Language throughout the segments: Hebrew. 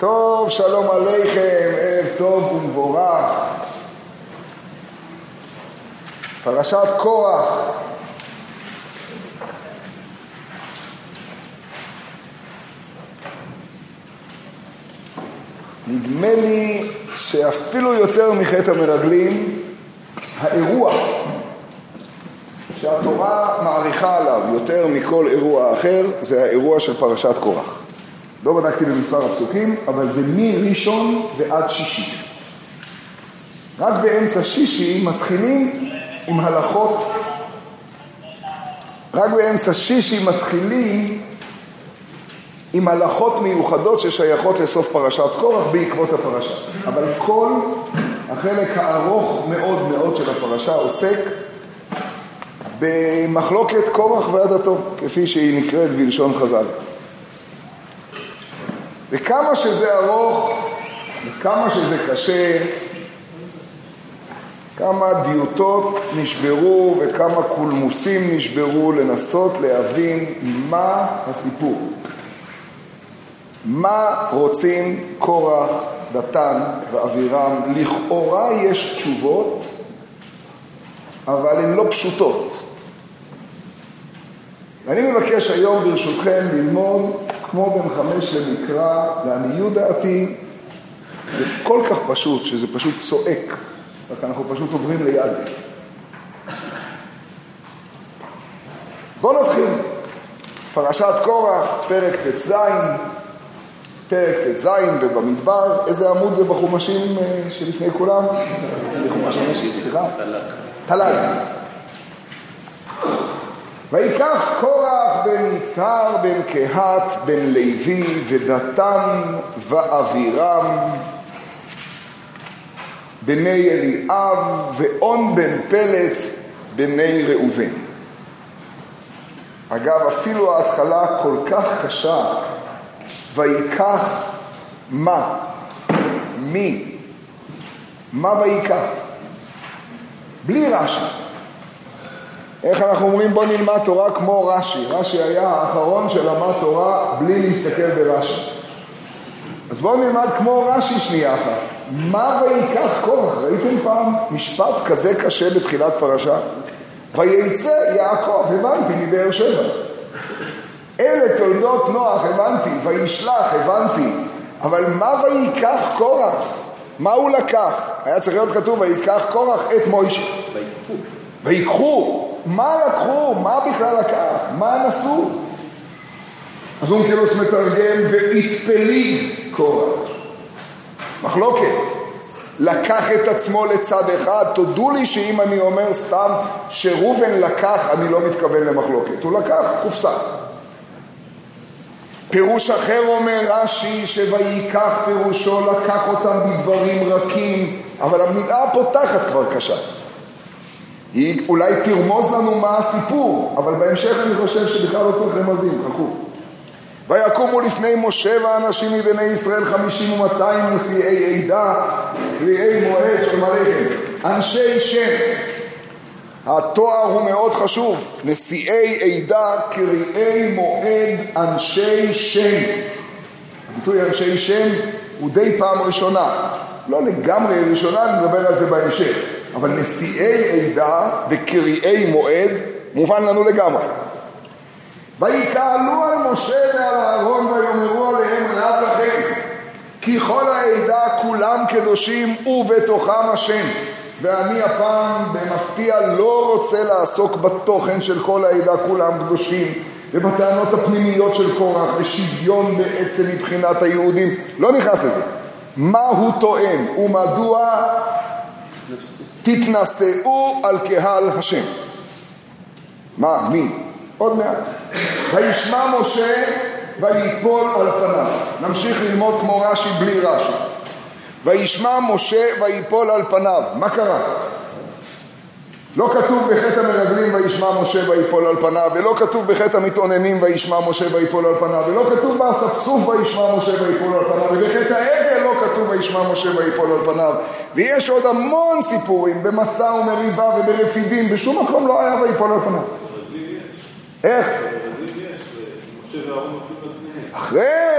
טוב, שלום עליכם, ערב טוב ומבורך. פרשת קורח. נדמה לי שאפילו יותר מחטא המרגלים, האירוע שהתורה מעריכה עליו יותר מכל אירוע אחר, זה האירוע של פרשת קורח. לא בדקתי במספר הפסוקים, אבל זה מראשון ועד שישי. רק באמצע שישי מתחילים עם הלכות, רק באמצע שישי מתחילים עם הלכות מיוחדות ששייכות לסוף פרשת קורח בעקבות הפרשה. אבל כל החלק הארוך מאוד מאוד של הפרשה עוסק במחלוקת קורח ועדתו, כפי שהיא נקראת בלשון חז"ל. וכמה שזה ארוך, וכמה שזה קשה, כמה דיוטות נשברו וכמה קולמוסים נשברו לנסות להבין מה הסיפור. מה רוצים קורח, דתן ואבירם? לכאורה יש תשובות, אבל הן לא פשוטות. ואני מבקש היום ברשותכם ללמוד כמו בן 5 למקרא, לעניות דעתי, זה כל כך פשוט שזה פשוט צועק, רק אנחנו פשוט עוברים ליד זה. בואו נתחיל. פרשת קורח, פרק ט"ז, ובמדבר, איזה עמוד זה בחומשים שלפני כולם? בחומש המשי, סליחה? תל"ג. ויקח קורח בן יצהר בן קהת בן לוי ודתן ואבירם בני אליאב ואון בן פלט בני ראובן. אגב, אפילו ההתחלה כל כך קשה, ויקח מה? מי? מה ויקח? בלי רש"י. איך אנחנו אומרים בוא נלמד תורה כמו רש"י? רש"י היה האחרון שלמד תורה בלי להסתכל ברש"י. אז בואו נלמד כמו רש"י שנייה אחת. מה ויקח קורח? ראיתם פעם משפט כזה קשה בתחילת פרשה? וייצא יעקב, הבנתי, מבאר שבע. אלה תולדות נוח, הבנתי, וישלח, הבנתי. אבל מה ויקח קורח? מה הוא לקח? היה צריך להיות כתוב ויקח קורח את מוישה. ויקחו. מה לקחו? מה בכלל לקח? מה נסו? אז אונקלוס מתרגם והתפליג קורח. מחלוקת. לקח את עצמו לצד אחד. תודו לי שאם אני אומר סתם שראובן לקח, אני לא מתכוון למחלוקת. הוא לקח קופסה. פירוש אחר אומר רש"י שויקח פירושו לקח אותם בדברים רכים, אבל המילה הפותחת כבר קשה. היא אולי תרמוז לנו מה הסיפור, אבל בהמשך אני חושב שבכלל לא צריך רמזים, חכו. ויקומו לפני משה ואנשים מבני ישראל 50 ו200 נשיאי עדה, קריאי מועד של מלאכם, אנשי שם. התואר הוא מאוד חשוב, נשיאי עדה, קריאי מועד, אנשי שם. הביטוי אנשי שם הוא די פעם ראשונה, לא לגמרי ראשונה, אני מדבר על זה בהמשך. אבל נשיאי עדה וקריאי מועד מובן לנו לגמרי. ויקהלו על משה ועל אהרון ויאמרו עליהם רב לכם, כי כל העדה כולם קדושים ובתוכם השם. ואני הפעם במפתיע לא רוצה לעסוק בתוכן של כל העדה כולם קדושים ובטענות הפנימיות של קורח ושוויון בעצם מבחינת היהודים. לא נכנס לזה. מה הוא טוען ומדוע תתנשאו על קהל השם? מה? מי? עוד מעט. וישמע משה ויפול על פניו. נמשיך ללמוד כמו רש"י בלי רש"י. וישמע משה ויפול על פניו. מה קרה? לא כתוב בחטא המרגלים וישמע משה ויפול על פניו, ולא כתוב בחטא המתאוננים וישמע משה ויפול על פניו, ולא כתוב באספסוף וישמע משה ויפול על פניו, ובחטא העגל לא כתוב וישמע משה ויפול על פניו. ויש עוד המון סיפורים במסע ומריבה וברפידים, בשום מקום לא היה ויפול על פניו. איך? אחרי,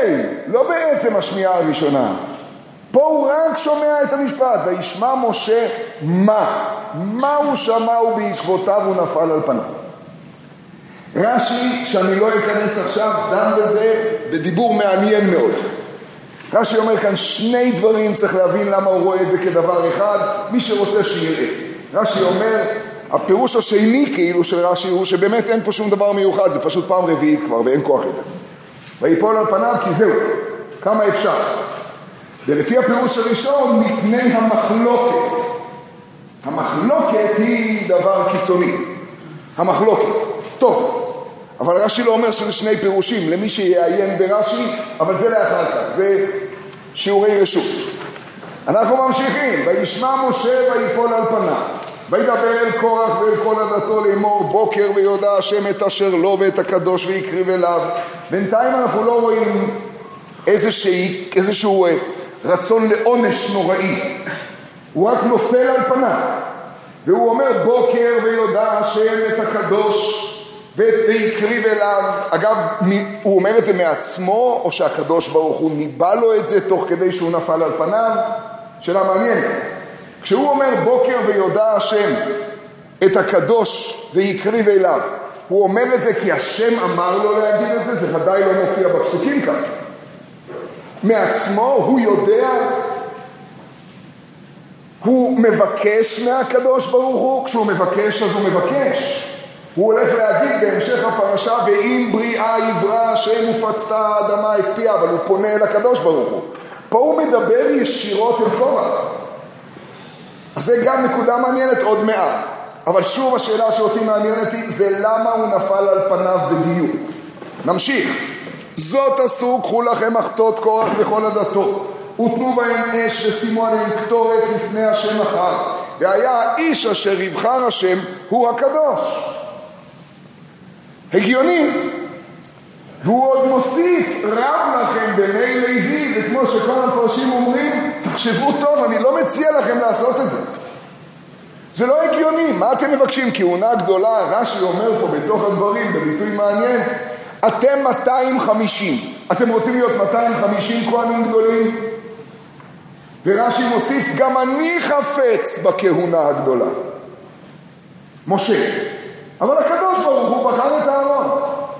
לא בעצם השמיעה הראשונה. פה הוא רק שומע את המשפט, וישמע משה מה הוא שמע ובעקבותיו הוא נפל על פניו. רש"י, שאני לא אכנס עכשיו, דן בזה בדיבור מעניין מאוד. רש"י אומר כאן שני דברים, צריך להבין למה הוא רואה את זה כדבר אחד, מי שרוצה שיראה. רש"י אומר, הפירוש השני כאילו של רש"י הוא שבאמת אין פה שום דבר מיוחד, זה פשוט פעם רביעית כבר ואין כוח יותר. ויפול על פניו כי זהו, כמה אפשר. ולפי הפירוש הראשון, מפני המחלוקת. המחלוקת היא דבר קיצוני. המחלוקת. טוב, אבל רש"י לא אומר שזה שני פירושים, למי שיעיין ברש"י, אבל זה לאחר כך, זה שיעורי רשות. אנחנו ממשיכים, וישמע משה ויפול על פניו, וידבר אל קורח ואל כל עדתו לאמור, בוקר ויודע השם את אשר לו ואת הקדוש ויקריב אליו. בינתיים אנחנו לא רואים איזשהו רצון לעונש נוראי, הוא רק נופל על פניו, והוא אומר בוקר ויודע השם את הקדוש ויקריב אליו. אגב, הוא אומר את זה מעצמו, או שהקדוש ברוך הוא ניבא לו את זה תוך כדי שהוא נפל על פניו? שאלה מעניינת. כשהוא אומר בוקר ויודע השם את הקדוש ויקריב אליו, הוא אומר את זה כי השם אמר לו להגיד את זה? זה ודאי לא מופיע בפסוקים כאן. מעצמו הוא יודע, הוא מבקש מהקדוש ברוך הוא, כשהוא מבקש אז הוא מבקש. הוא הולך להגיד בהמשך הפרשה, ואם בריאה יברא השם ופצת האדמה את פיה, אבל הוא פונה אל הקדוש ברוך הוא. פה הוא מדבר ישירות אל קורח. אז זה גם נקודה מעניינת עוד מעט. אבל שוב השאלה שאותי מעניינת היא, זה למה הוא נפל על פניו בדיוק. נמשיך. זאת עשו, קחו לכם מחתות קורח וכל עדתו, ותנו בהם אש ושימו עליהם קטורת לפני השם אחד, והיה האיש אשר יבחר השם הוא הקדוש. הגיוני. והוא עוד מוסיף, רב לכם בני לוי, וכמו שכל המפרשים אומרים, תחשבו טוב, אני לא מציע לכם לעשות את זה. זה לא הגיוני. מה אתם מבקשים? כהונה גדולה? רש"י אומר פה בתוך הדברים, בביטוי מעניין, אתם 250. אתם רוצים להיות 250 כהנים גדולים? ורש"י מוסיף, גם אני חפץ בכהונה הגדולה. משה. אבל הקדוש ברוך הוא בחר את הארון.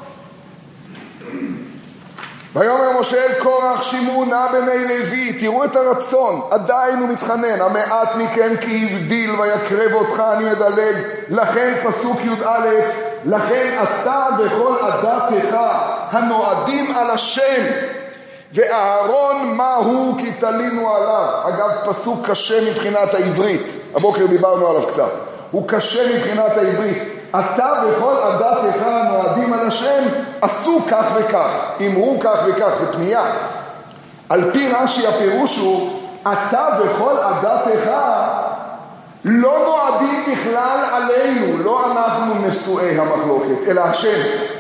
ויאמר משה אל קורח, שמעו נא בני לוי, תראו את הרצון, עדיין הוא מתחנן, המעט מכם כי הבדיל ויקרב אותך, אני מדלג, לכן פסוק י"א, לכן אתה וכל עדתך הנועדים על השם, ואהרון מה הוא כי תלינו עליו. אגב, פסוק קשה מבחינת העברית, הבוקר דיברנו עליו קצת, הוא קשה מבחינת העברית. אתה וכל עדתך הנועדים על השם עשו כך וכך, אמרו כך וכך, זה פנייה. על פי רש"י הפירוש הוא, אתה וכל עדתך לא נועדים בכלל עלינו, לא אנחנו נשואי המחלוקת, אלא השם.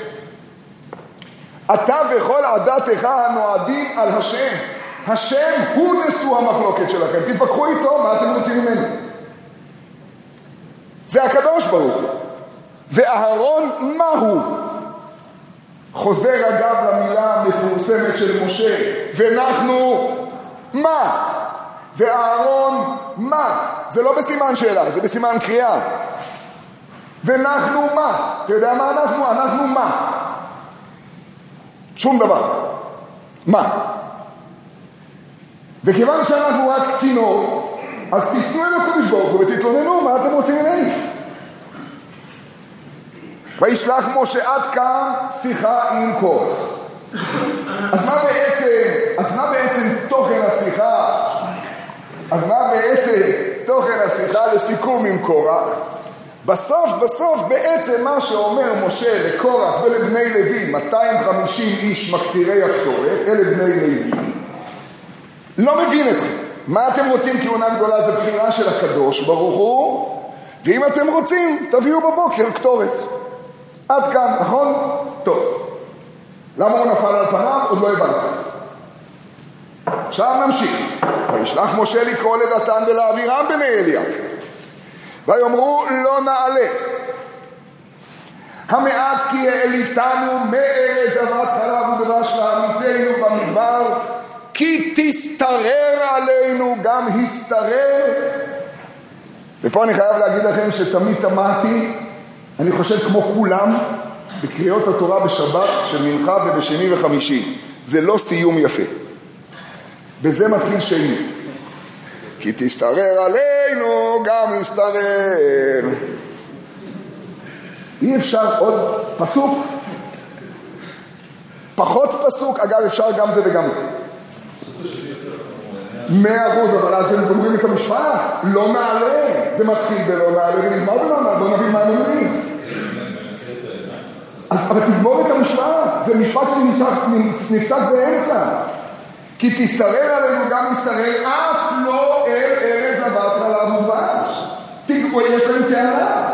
אתה וכל עדתך הנועדים על השם. השם הוא נשוא המחלוקת שלכם, תתווכחו איתו, מה אתם רוצים ממנו? זה הקדוש ברוך הוא. ואהרון מה הוא? חוזר אגב למילה המפורסמת של משה, ואנחנו מה? ואהרון מה? זה לא בסימן שאלה, זה בסימן קריאה. ואנחנו מה? אתה יודע מה אנחנו? אנחנו מה? שום דבר. מה? וכיוון שאנחנו רק צינור, אז תפנו אל הקדוש ברוך הוא ותתלוננו, מה אתם רוצים ממני? וישלח משה עד כאן שיחה עם קורח. אז מה בעצם תוכן השיחה? אז מה בעצם תוכן השיחה לסיכום עם קורח? בסוף בעצם מה שאומר משה לקורח ולבני לוי, 250 איש מקטירי הקטורת, אלה בני לוי, לא מבין אתכם. מה אתם רוצים? כהונה גדולה זה בחירה של הקדוש ברוך הוא, ואם אתם רוצים תביאו בבוקר קטורת. עד כאן, נכון? טוב. למה הוא נפל על פניו? עוד לא הבנתי. עכשיו נמשיך. וישלח משה לקרוא לדתן ולאבירם בני אליעב, ויאמרו לא נעלה. המעט כי העליתנו מארץ זבת חלב ודבש לעמיתנו במדבר, כי תסתרר עלינו גם הסתרר. ופה אני חייב להגיד לכם שתמיד תמהתי, אני חושב כמו כולם, בקריאות התורה בשבת של מנחה ובשני וחמישי. זה לא סיום יפה. בזה מתחיל שני. כי תסתרר עלינו גם הסתרר. אי אפשר עוד פסוק? פחות פסוק, אגב אפשר גם זה וגם זה. 100%, אבל אז הם גומרים את המשפט, לא נעלה, זה מתחיל בלא נעלה ונגמר בלא נעלה, בוא נבין מה הם אומרים. אבל תגמור את המשפט, זה משפט שנפסק באמצע. כי תסתרר עלינו גם מסתרר, אף לא אל ארץ זבת חלב ודבש. תגמור, יש להם טענה.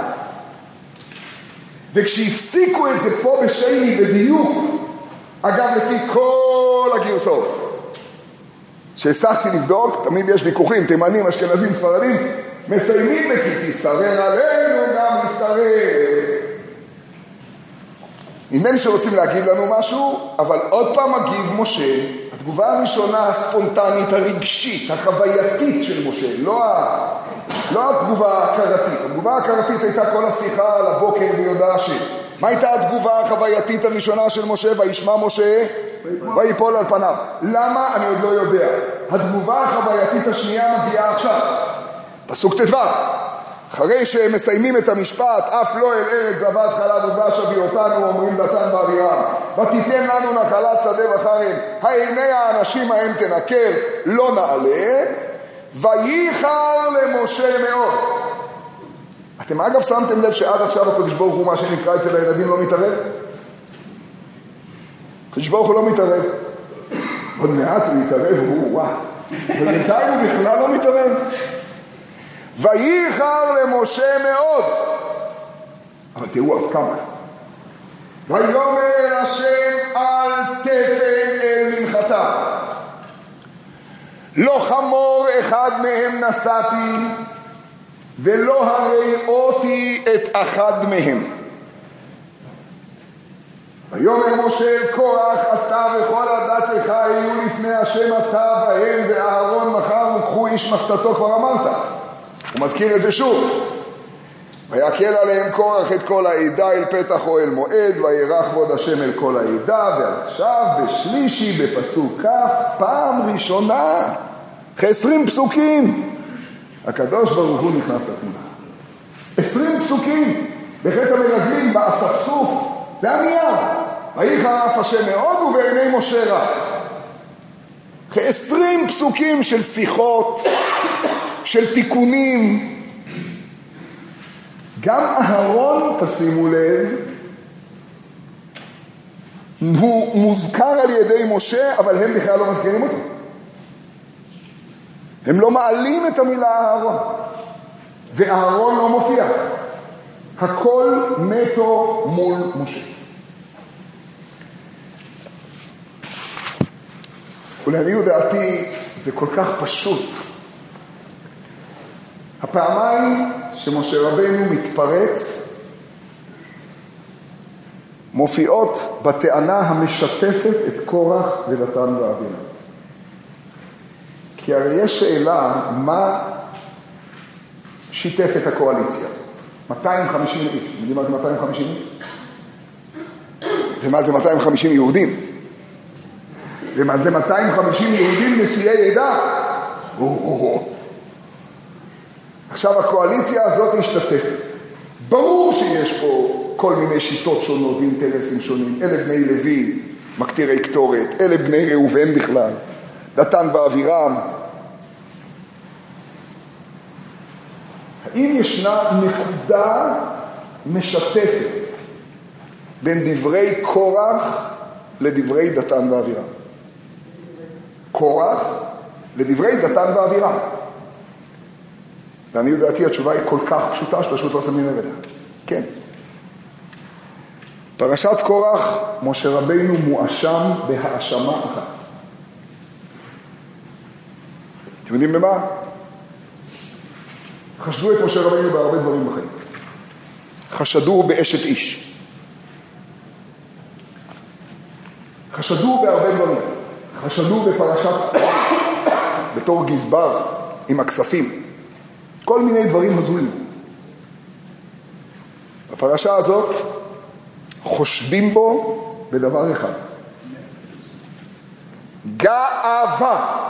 וכשהפסיקו את זה פה בשני בדיוק, אגב לפי כל הגרסאות, שהצלחתי לבדוק, תמיד יש ויכוחים, תימנים, אשכנזים, ספרדים, מסיימים כי תסתרר עלינו גם מסתרר. נדמה לי שרוצים להגיד לנו משהו, אבל עוד פעם מגיב משה, התגובה הראשונה הספונטנית, הרגשית, החווייתית של משה, לא התגובה ההכרתית. התגובה ההכרתית הייתה כל השיחה על הבוקר ביודע השם. מה הייתה התגובה החווייתית הראשונה של משה? וישמע משה ויפול על פניו. למה? אני עוד לא יודע. התגובה החווייתית השנייה מגיעה עכשיו. פסוק ט"ו. אחרי שהם מסיימים את המשפט, אף לא אל ארץ זבת חלב ודבש הביא אותנו, אומרים דתן ואבירם, ותיתן לנו נחלת שדה וחרם, העיני האנשים ההם תנקר, לא נעלה, וייחר למשה מאוד. אתם אגב שמתם לב שעד עכשיו הקדוש ברוך הוא, מה שנקרא אצל הילדים, לא מתערב? הקדוש ברוך הוא לא מתערב. עוד מעט הוא מתערב, וואו. ובינתיים הוא בכלל לא מתערב. וייחר למשה מאוד. אבל תראו עד כמה. ויאמר השם על תפן אל מנחתה. לא חמור אחד מהם נשאתי, ולא הראותי את אחד מהם. ויאמר משה אל קורח, אתה וכל הדת לך יהיו לפני השם אתה והם ואהרון מחר וקחו איש מחתתו, כבר אמרת. הוא מזכיר את זה שוב. ויקל עליהם קורח את כל העדה אל פתח אוהל מועד, וירח כבוד השם אל כל העדה. ועכשיו בשלישי בפסוק כ', פעם ראשונה, אחרי 20 פסוקים, הקדוש ברוך הוא נכנס לתמונה. 20 פסוקים, בחטא המרגלים, באספסוף, זה הנייר. וייחר אף השם מאוד ובעיני משה רע. אחרי 20 פסוקים של שיחות, של תיקונים, גם אהרון, תשימו לב, הוא מוזכר על ידי משה, אבל הם בכלל לא מזכירים אותו. הם לא מעלים את המילה אהרון, ואהרון לא מופיע. הכל נטו מול משה. ולעניות דעתי זה כל כך פשוט. הפעמיים שמשה רבנו מתפרץ מופיעות בטענה המשתפת את קורח ודתן ואבירם. כי הרי יש שאלה מה שיתף את הקואליציה הזאת. 250 איש. יודעים מה זה 250 איש? ומה זה 250 יהודים? ומה זה 250 יהודים נשיאי עדה? עכשיו הקואליציה הזאת משתתפת. ברור שיש פה כל מיני שיטות שונות ואינטרסים שונים. אלה בני לוי, מקטירי קטורת, אלה בני ראובן בכלל, דתן ואבירם. האם ישנה נקודה משתפת בין דברי קורח לדברי דתן ואבירם? קורח לדברי דתן ואבירם. ואני יודעתי, התשובה היא כל כך פשוטה שפשוט לא שמים לב אליה. כן. פרשת קורח, משה רבינו מואשם בהאשמה אחת. אתם יודעים במה? חשדו את משה רבינו בהרבה דברים בחיים. חשדו באשת איש. חשדו בהרבה דברים. חשדו בפרשת בתור גזבר עם הכספים. כל מיני דברים הזויים. בפרשה הזאת חושדים בו בדבר אחד. גאווה.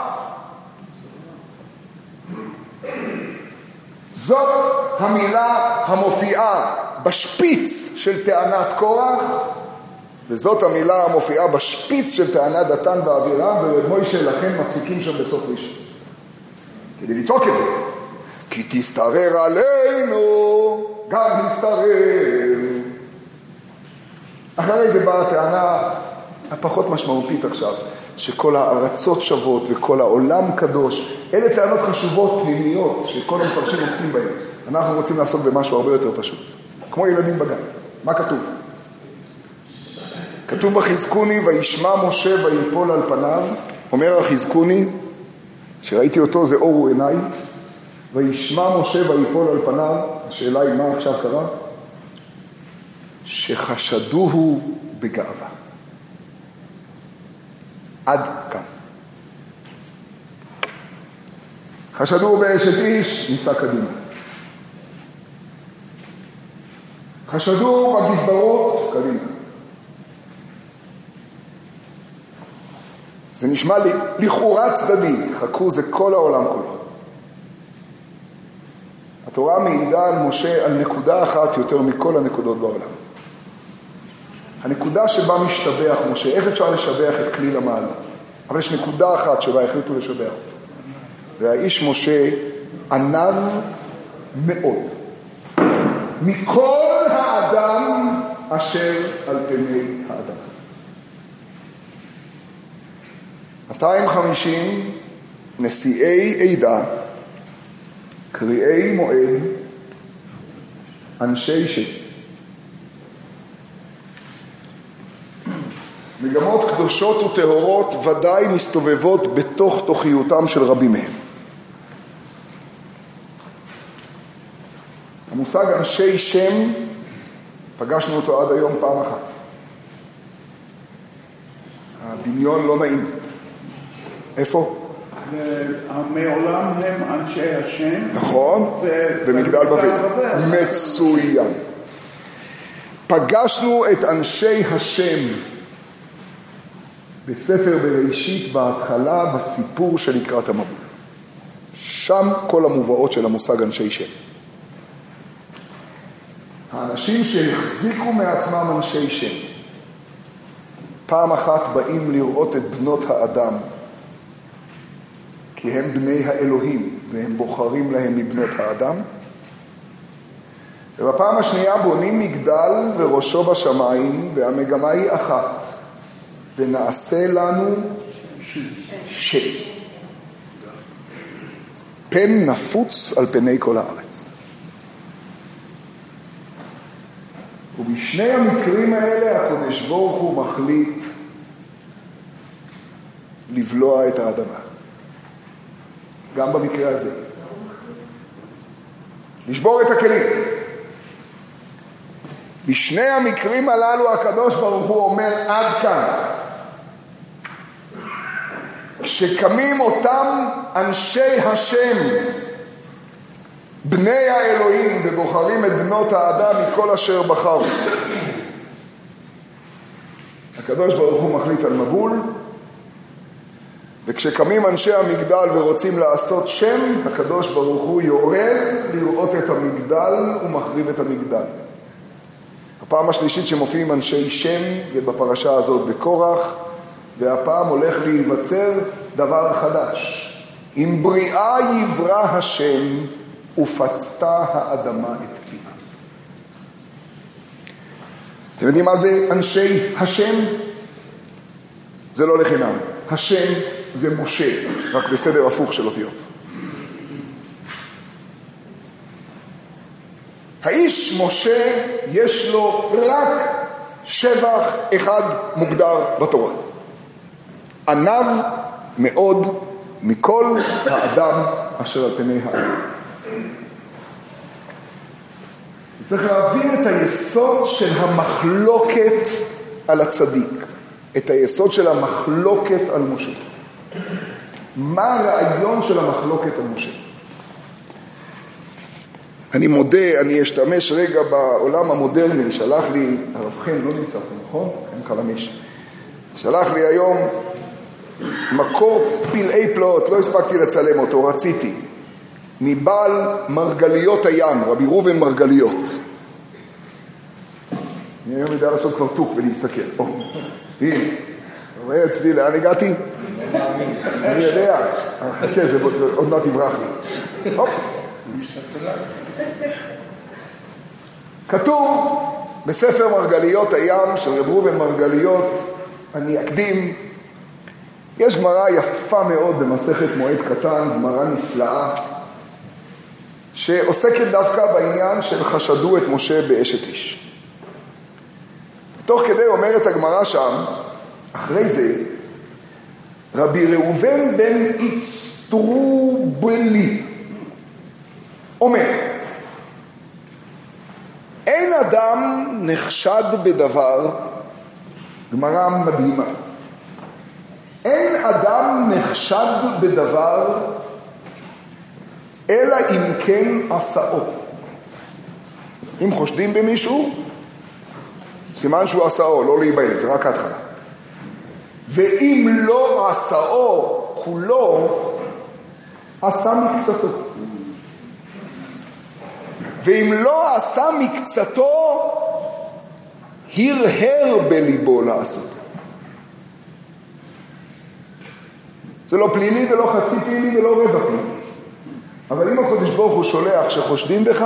זאת המילה המופיעה בשפיץ של טענת קורח, וזאת המילה המופיעה בשפיץ של טענת דתן ואבירם, ומוישה לכן מפסיקים שם בסוף ראשון. כדי לצעוק את זה. כי תסתרר עלינו, גם תסתרר. אחרי זה באה הטענה הפחות משמעותית עכשיו, שכל הארצות שוות וכל העולם קדוש, אלה טענות חשובות פנימיות שכל המפרשים עוסקים בהן. אנחנו רוצים לעסוק במשהו הרבה יותר פשוט. כמו ילדים בגן. מה כתוב? כתוב בחזקוני, וישמע משה ויפול על פניו. אומר החזקוני, שראיתי אותו זה אורו עיניי, וישמע משה ויפול על פניו. השאלה היא מה עכשיו קרה? שחשדוהו בגאווה. עד כאן. חשדוהו באשת איש, ניסה קדימה. חשדוהו בגזברות, קדימה. זה נשמע לי לכאורה צדדי, חכו, זה כל העולם כולו. התורה מעידה על משה על נקודה אחת יותר מכל הנקודות בעולם. הנקודה שבה משתבח משה, איך אפשר לשבח את כליל המעלה? אבל יש נקודה אחת שבה החליטו לשבח אותו. והאיש משה ענב מאוד. מכל האדם אשר על פני האדם. 250 נשיאי עדה, קריאי מועד, אנשי שם. מגמות קדושות וטהורות ודאי מסתובבות בתוך תוכיותם של רבים מהם. המושג אנשי שם, פגשנו אותו עד היום פעם אחת. הדמיון לא נעים. איפה? מעולם הם אנשי השם. נכון, במגדל בבל. מצוין. פגשנו את אנשי השם בספר בראשית בהתחלה בסיפור של לקראת המבול. שם כל המובאות של המושג אנשי שם. האנשים שהחזיקו מעצמם אנשי שם, פעם אחת באים לראות את בנות האדם, כי הם בני האלוהים, והם בוחרים להם מבנות האדם. ובפעם השנייה בונים מגדל וראשו בשמיים, והמגמה היא אחת, ונעשה לנו שם. פן נפוץ על פני כל הארץ. ובשני המקרים האלה הקדוש ברוך הוא מחליט לבלוע את האדמה. גם במקרה הזה. לשבור את הכלים. בשני המקרים הללו הקדוש ברוך הוא אומר עד כאן. כשקמים אותם אנשי השם, בני האלוהים, ובוחרים את בנות האדם מכל אשר בחרו. הקדוש ברוך הוא מחליט על מבול, וכשקמים אנשי המגדל ורוצים לעשות שם, הקדוש ברוך הוא יורד לראות את המגדל ומחריב את המגדל. הפעם השלישית שמופיעים אנשי שם זה בפרשה הזאת בקורח, והפעם הולך להיווצר דבר חדש. עם בריאה יברא השם ופצתה האדמה את פיה. אתם יודעים מה זה אנשי השם? זה לא לחינם. השם זה משה, רק בסדר הפוך של אותיות. האיש משה יש לו רק שבח אחד מוגדר בתורה. ענב מאוד מכל האדם אשר על פני האדם. צריך להבין את היסוד של המחלוקת על הצדיק. את היסוד של המחלוקת על משה. מה הרעיון של המחלוקת על משה? אני מודה, אני אשתמש רגע בעולם המודרני, שלח לי, הרב חן לא נמצא פה, נכון? חן חלמיש. שלח לי היום מקור פלאי פלאות, לא הספקתי לצלם אותו, רציתי. מבעל מרגליות הים, רבי ראובן מרגליות. אני היום יודע לעשות כבר טוק ולהסתכל. הנה, רואה צבי, לאן הגעתי? אני יודע, חכה, זה עוד מעט יברח לי. הופ. כתוב בספר מרגליות הים של רב ראובן מרגליות, אני אקדים, יש גמרא יפה מאוד במסכת מועד קטן, גמרא נפלאה, שעוסקת דווקא בעניין של חשדו את משה באשת איש. תוך כדי אומרת הגמרא שם, אחרי זה, רבי ראובן בן איצטרובלי אומר, אין אדם נחשד בדבר, גמרא מדהימה, אין אדם נחשד בדבר אלא אם כן עשאו. אם חושדים במישהו, סימן שהוא עשאו, לא להיבעט, זה רק ההתחלה. ואם לא עשאו כולו, עשה מקצתו. ואם לא עשה מקצתו, הרהר בליבו לעשות. זה לא פלילי ולא חצי פלילי ולא רבע פלילי. אבל אם הקדוש ברוך הוא שולח שחושדים בך,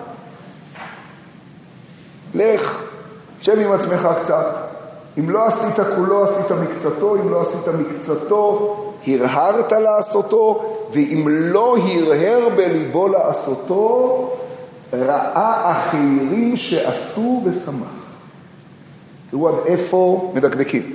לך, שב עם עצמך קצת. אם לא עשית כולו, עשית מקצתו, אם לא עשית מקצתו, הרהרת לעשותו, ואם לא הרהר בליבו לעשותו, ראה אחרים שעשו ושמח. תראו עד איפה מדקדקים.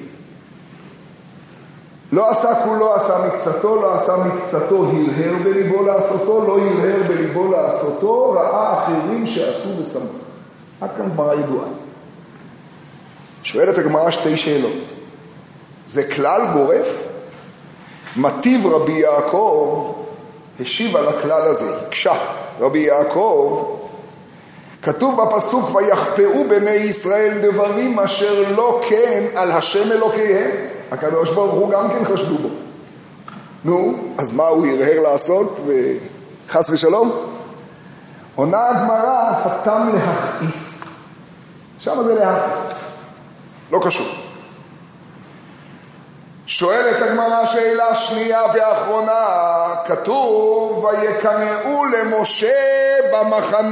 לא עשה כולו, עשה מקצתו, לא עשה מקצתו, הרהר בליבו לעשותו, לא הרהר בליבו לעשותו, ראה אחרים שעשו ושמח. עד כאן גמרא ידועה. שואלת הגמרא שתי שאלות. זה כלל גורף? מטיב רבי יעקב השיב על הכלל הזה, הקשה רבי יעקב, כתוב בפסוק ויחפאו בני ישראל דברים אשר לא כן על השם אלוקיהם. הקדוש ברוך הוא גם כן חשדו בו. נו, אז מה הוא הרהר לעשות וחס ושלום? עונה הגמרא, התם להכעיס. שם זה להכעיס. לא קשור. שואלת הגמרא שאלה שנייה ואחרונה, כתוב ויקנאו למשה במחנה,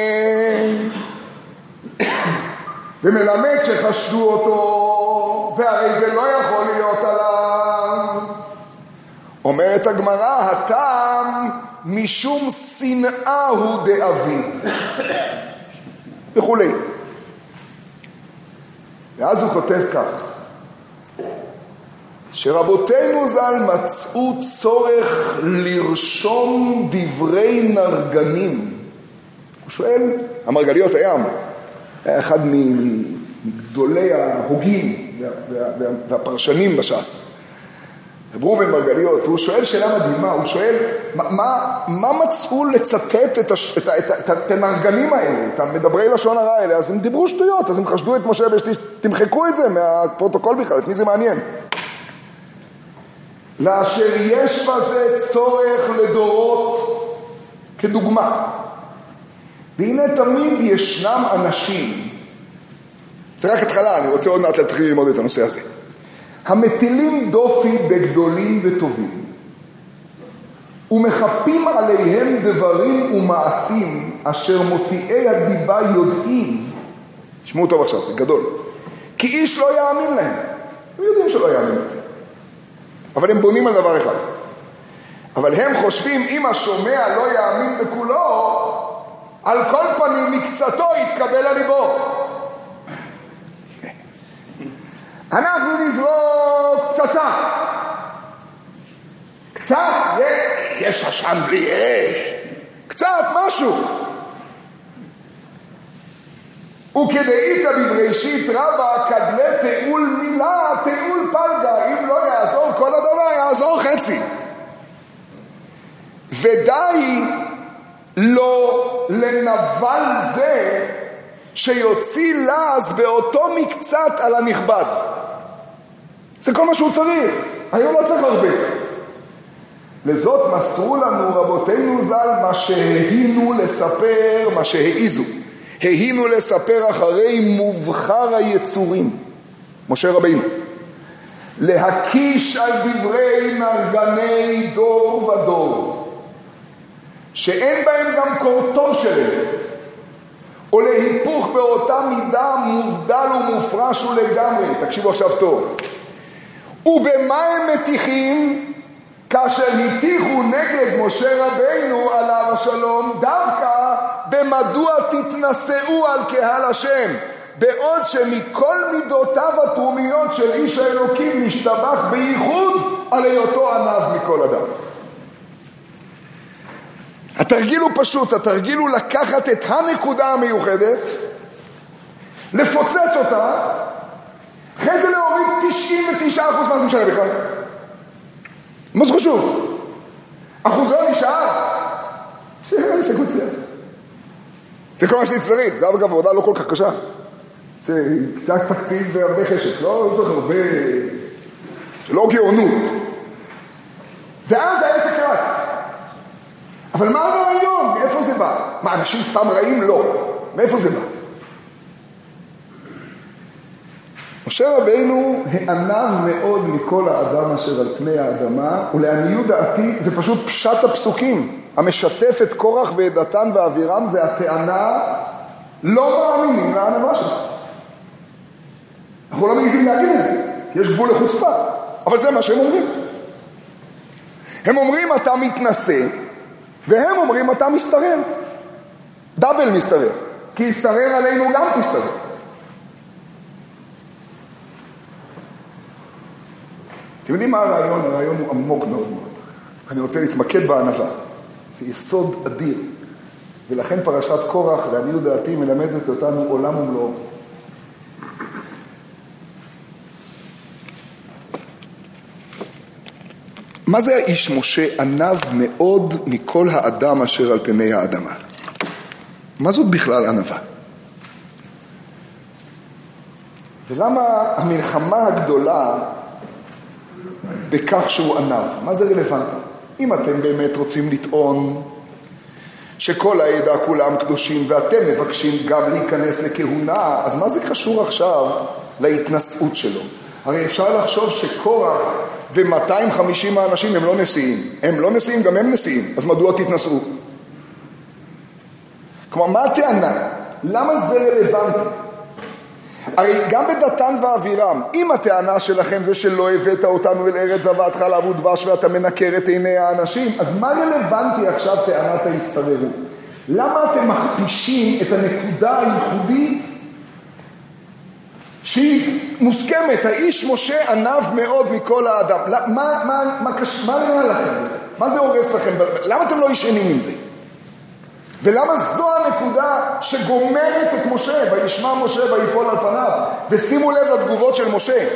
ומלמד שחשדו אותו, והרי זה לא יכול להיות עליו. אומרת הגמרא, הטעם משום שנאה הוא דאביד וכולי. ואז הוא כותב כך, שרבותינו ז"ל מצאו צורך לרשום דברי נרגנים. הוא שואל, המרגליות הים, היה אחד מגדולי ההוגים והפרשנים בש"ס, רב ראובן מרגליות, והוא שואל שאלה מדהימה, הוא שואל, מה מצאו לצטט את הנרגנים האלה, את המדברי לשון הרע האלה? אז הם דיברו שטויות, אז הם חשדו את משה באשת איש, תמחקו את זה מהפרוטוקול בכלל, את מי זה מעניין? לאשר יש בזה צורך לדורות כדוגמה. והנה תמיד ישנם אנשים, זה רק התחלה, אני רוצה עוד מעט להתחיל ללמוד את הנושא הזה, המטילים דופי בגדולים וטובים, ומחפים עליהם דברים ומעשים אשר מוציאי הדיבה יודעים, תשמעו טוב עכשיו, זה גדול, כי איש לא יאמין להם. הם יודעים שלא יאמין לזה. אבל הם בונים על דבר אחד. אבל הם חושבים, אם השומע לא יאמין בכולו, על כל פנים מקצתו יתקבל על ליבו. אנחנו נזרוק פצצה. קצת, יש עשן בלי אש. קצת, משהו. וכדאית בבראשית רבה כדלי תאול מילה תאול פלגה, אם לא יעזור כל הדבר יעזור חצי. ודי לא לנבל זה שיוציא לעז באותו מקצת על הנכבד. זה כל מה שהוא צריך, היום לא צריך הרבה. לזאת מסרו לנו רבותינו ז"ל מה שההינו לספר, מה שהעיזו. ההינו לספר אחרי מובחר היצורים, משה רבינו. להקיש על דברי נרגני דור ודור, שאין בהם גם קורטוב של אמת, או להיפוך באותה מידה מובדל ומופרש ולגמרי. תקשיבו עכשיו טוב. ובמה הם מתיחים? כאשר התיחו נגד משה רבינו עליו השלום, דווקא במדוע תתנשאו על קהל השם, בעוד שמכל מידותיו התרומיות של איש האלוקים נשתבח בייחוד על היותו ענב מכל אדם. התרגיל הוא פשוט, התרגיל הוא לקחת את הנקודה המיוחדת, לפוצץ אותה, אחרי זה להוריד 99% מה זה משנה בכלל. מה זה חשוב? אחוזו נשאר. זה כל מה שאני צריך. זה אגב עבודה לא כל כך קשה. שקצת תקציב והרבה חשק. לא צריך הרבה... זה לא גאונות. ואז העסק רץ. אבל מה הרעיון? מאיפה זה בא? מה, אנשים סתם רעים? לא. מאיפה זה בא? משה רבינו הענב מאוד מכל האדם אשר על פני האדמה, ולעניות דעתי זה פשוט פשט הפסוקים. המשתף את קורח ואת דתן ואבירם זה הטענה לא מאמינים לענבה שלך. אנחנו לא מעיזים להגיד את זה, כי יש גבול לחוצפה, אבל זה מה שהם אומרים. הם אומרים אתה מתנשא, והם אומרים אתה מסתרר. דאבל מסתרר, כי יסתרר עלינו גם תסתרר. אתם יודעים מה הרעיון? הרעיון הוא עמוק מאוד מאוד. אני רוצה להתמקד בענבה. זה יסוד אדיר. ולכן פרשת קורח, לעניות דעתי, מלמדת אותנו עולם ומלואו. מה זה האיש משה ענב מאוד מכל האדם אשר על פני האדמה? מה זאת בכלל ענבה? ולמה המלחמה הגדולה בכך שהוא ענב? מה זה רלוונטי? אם אתם באמת רוצים לטעון שכל העדה כולם קדושים ואתם מבקשים גם להיכנס לכהונה, אז מה זה קשור עכשיו להתנשאות שלו? הרי אפשר לחשוב שקורח ו250 האנשים הם לא נשיאים. הם לא נשיאים, גם הם נשיאים. אז מדוע תתנשאו? כלומר, מה הטענה? למה זה רלוונטי? הרי גם בדתן ואבירם, אם הטענה שלכם זה שלא הבאת אותנו אל ארץ זבת חלב ודבש ואתה מנקר את עיני האנשים, אז מה רלוונטי עכשיו טענת ההסתררות? למה אתם מכפישים את הנקודה הייחודית שהיא מוסכמת? האיש משה ענב מאוד מכל האדם. מה נראה לכם בזה? מה זה הורס לכם? למה אתם לא ישנים עם זה? ולמה זו הנקודה שגומרת את משה? וישמע משה ויפול על פניו. ושימו לב לתגובות של משה.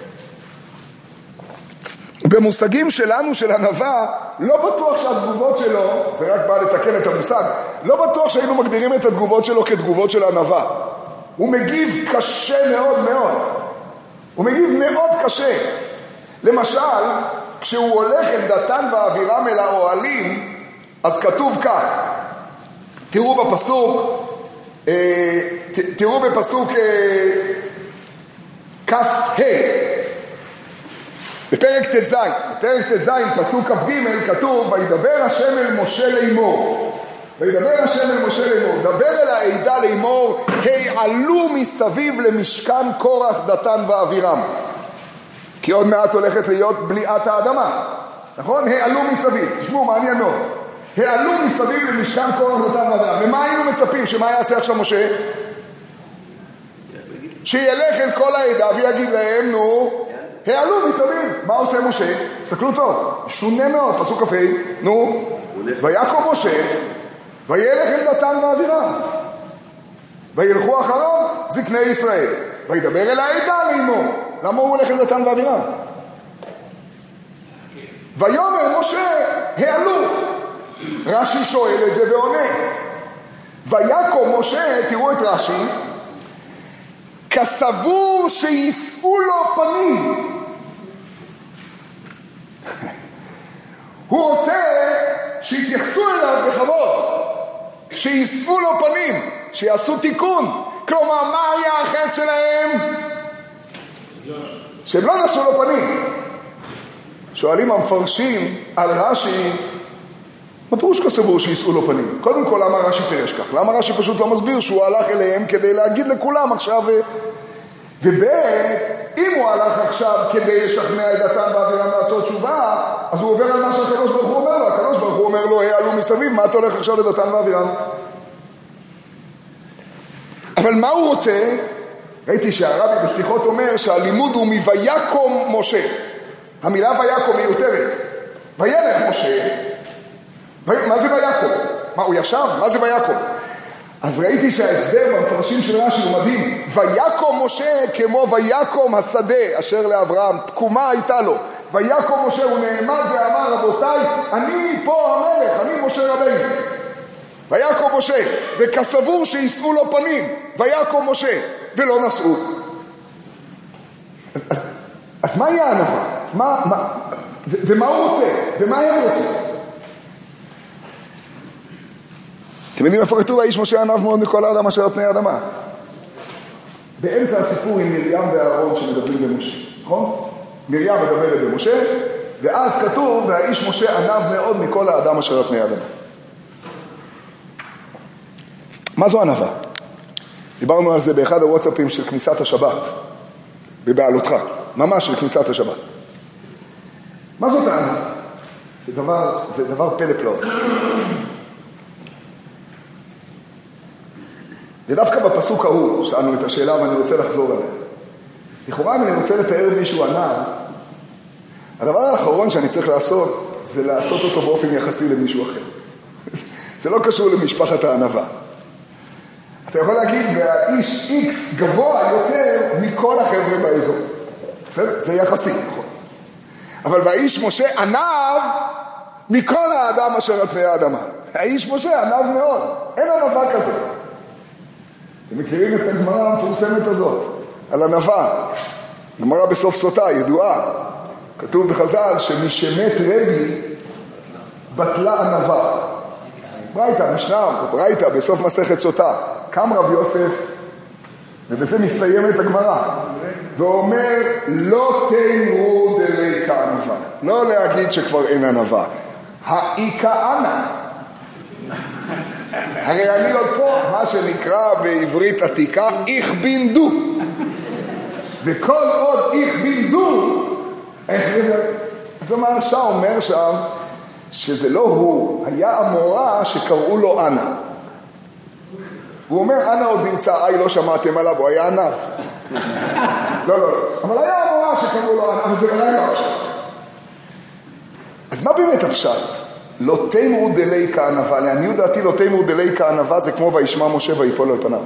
במושגים שלנו של ענווה, לא בטוח שהתגובות שלו, זה רק בא לתקן את המושג, לא בטוח שהיינו מגדירים את התגובות שלו כתגובות של ענווה. הוא מגיב קשה מאוד מאוד. הוא מגיב מאוד קשה. למשל, כשהוא הולך אל דתן ואבירם אל האוהלים, אז כתוב כך, תראו בפסוק כ"ה, בפרק ט"ז, פסוק כ"ג, כתוב, וידבר השם אל משה לאמור, דבר אל העדה לאמור, העלו מסביב למשכן קורח דתן ואבירם, כי עוד מעט הולכת להיות בליעת האדמה, נכון? העלו מסביב, תשמעו, מעניין מאוד. העלו מסביב למשכן קורח דתן ואבירם. ומה היינו מצפים? שמה יעשה עכשיו משה? שילך אל כל העדה ויגיד להם, נו, העלו מסביב. מה עושה משה? תסתכלו טוב, שונה מאוד, פסוק כ"ה, נו, ויקום משה, וילך אל דתן ואבירם, וילכו אחריו, זקני ישראל. וידבר אל העדה לאמור. למה הוא הולך אל דתן ואבירם? ויאמר משה העלו. רש"י שואל את זה ועונה. ויקום משה, תראו את רש"י, כסבור שישאו לו פנים. הוא רוצה שיתייחסו אליו בכבוד, שישאו לו פנים, שיעשו תיקון. כלומר, מה היה החטא שלהם? שהם לא נשאו לו פנים. שואלים המפרשים על רש"י, מה פירוש כסבור שישאו לו פנים? קודם כל, למה רש"י פירש כך? למה רש"י פשוט לא מסביר שהוא הלך אליהם כדי להגיד לכולם עכשיו? אם הוא הלך עכשיו כדי לשכנע את דתן ואבירם לעשות תשובה, אז הוא עובר על מה שהקדוש ברוך הוא אומר לו. הקדוש ברוך הוא אומר לו, העלו מסביב, מה אתה הולך עכשיו לדתן ואבירם? אבל מה הוא רוצה? ראיתי שהרבי בשיחות אומר שהלימוד הוא מויקום משה. המילה ויקום מיותרת. וילך משה. מה זה ויקום? מה, הוא ישב? מה זה ויקום? אז ראיתי שההסבר במפרשים של רש"י הוא מדהים. ויקום משה כמו ויקום השדה אשר לאברהם. תקומה הייתה לו. ויקום משה, הוא נעמד ואמר, רבותיי, אני פה המלך, אני משה רבינו. ויקום משה, וכסבור שישאו לו פנים. ויקום משה, ולא נשאו. אז מה יהיה הענווה? ומה הוא רוצה? ומה הם רוצים? אתם יודעים איפה כתוב, האיש משה ענב מאוד מכל האדם אשר על פני האדמה? באמצע הסיפור עם מרים ואהרון שמדברים במשה, נכון? מרים מדברת במשה, ואז כתוב, והאיש משה ענב מאוד מכל האדם אשר על פני האדמה. מה זו ענווה? דיברנו על זה באחד הוואטסאפים של כניסת השבת, בבעלותך, ממש של כניסת השבת. מה זאת הענווה? זה דבר פלא פלאות. ודווקא בפסוק ההוא, שאלנו את השאלה ואני רוצה לחזור עליה. לכאורה אם אני רוצה לתאר מישהו ענב, הדבר האחרון שאני צריך לעשות, זה לעשות אותו באופן יחסי למישהו אחר. זה לא קשור למשפחת הענווה. אתה יכול להגיד, והאיש X גבוה יותר מכל החבר'ה באזור. זה יחסי, נכון. אבל והאיש משה ענב מכל האדם אשר על פני האדמה. האיש משה ענב מאוד. אין ענווה כזה. אתם מכירים את הגמרא המפורסמת הזאת, על ענווה. גמרא בסוף סוטה, ידועה. כתוב בחז"ל שמשמת רבי בטלה ענווה. ברייתא, משנה, ברייתא, בסוף מסכת סוטה. קם רב יוסף, ובזה מסתיימת הגמרא, ואומר, לא תאמרו דלי כענווה. לא להגיד שכבר אין ענווה. האיקענה. הרי אני עוד פה, מה שנקרא בעברית עתיקה, איך בינדו. וכל עוד איך בינדו, אז המהרש"א אומר שם, שזה לא הוא, היה המורה שקראו לו אנה. הוא אומר, אנה עוד נמצא, לא שמעתם עליו, הוא היה ענב. לא, אבל היה המורה שקראו לו אנה, אבל זה נראה לא הפשט. אז מה באמת הפשט? לא תאמרו דלי כענווה, לעניות דעתי לא תאמרו דלי כענווה, זה כמו וישמע משה ויפול על פניו.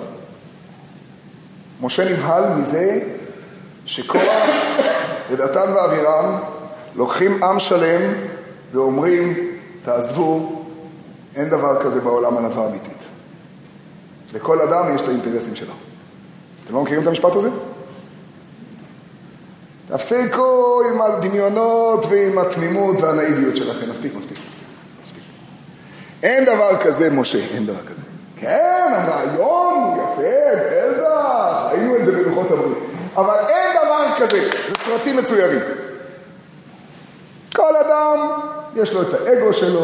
משה נבהל מזה שקורח ודתן ואבירם לוקחים עם שלם ואומרים, תעזבו, אין דבר כזה בעולם ענווה אמיתית. לכל אדם יש את האינטרסים שלו. אתם לא מכירים את המשפט הזה? תפסיקו עם הדמיונות ועם התמימות והנאיביות שלכם. מספיק. אין דבר כזה, משה, אין דבר כזה. כן, הרעיון הוא יפה, בטח, ראינו את זה בלוחות הברית. אבל אין דבר כזה, זה סרטים מצוירים. כל אדם יש לו את האגו שלו.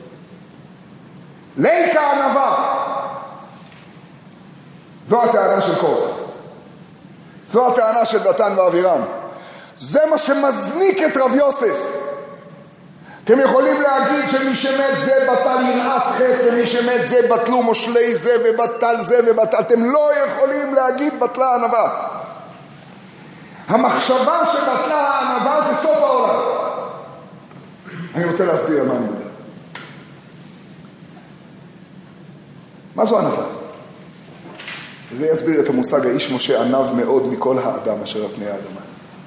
ליקה ענווה. זו הטענה של קורח. זו הטענה של דתן ואבירם. זה מה שמזניק את רב יוסף. אתם יכולים להגיד שמי שמת זה בטל יראת חטא, ומי שמת זה בטלו מושלי זה ובטל זה ובטל. אתם לא יכולים להגיד בטלה ענווה. המחשבה שבטלה הענווה זה סוף העולם. אני רוצה להסביר על מה אני מדבר. מה זו ענווה? זה יסביר את המושג האיש משה ענב מאוד מכל האדם אשר על פני האדמה.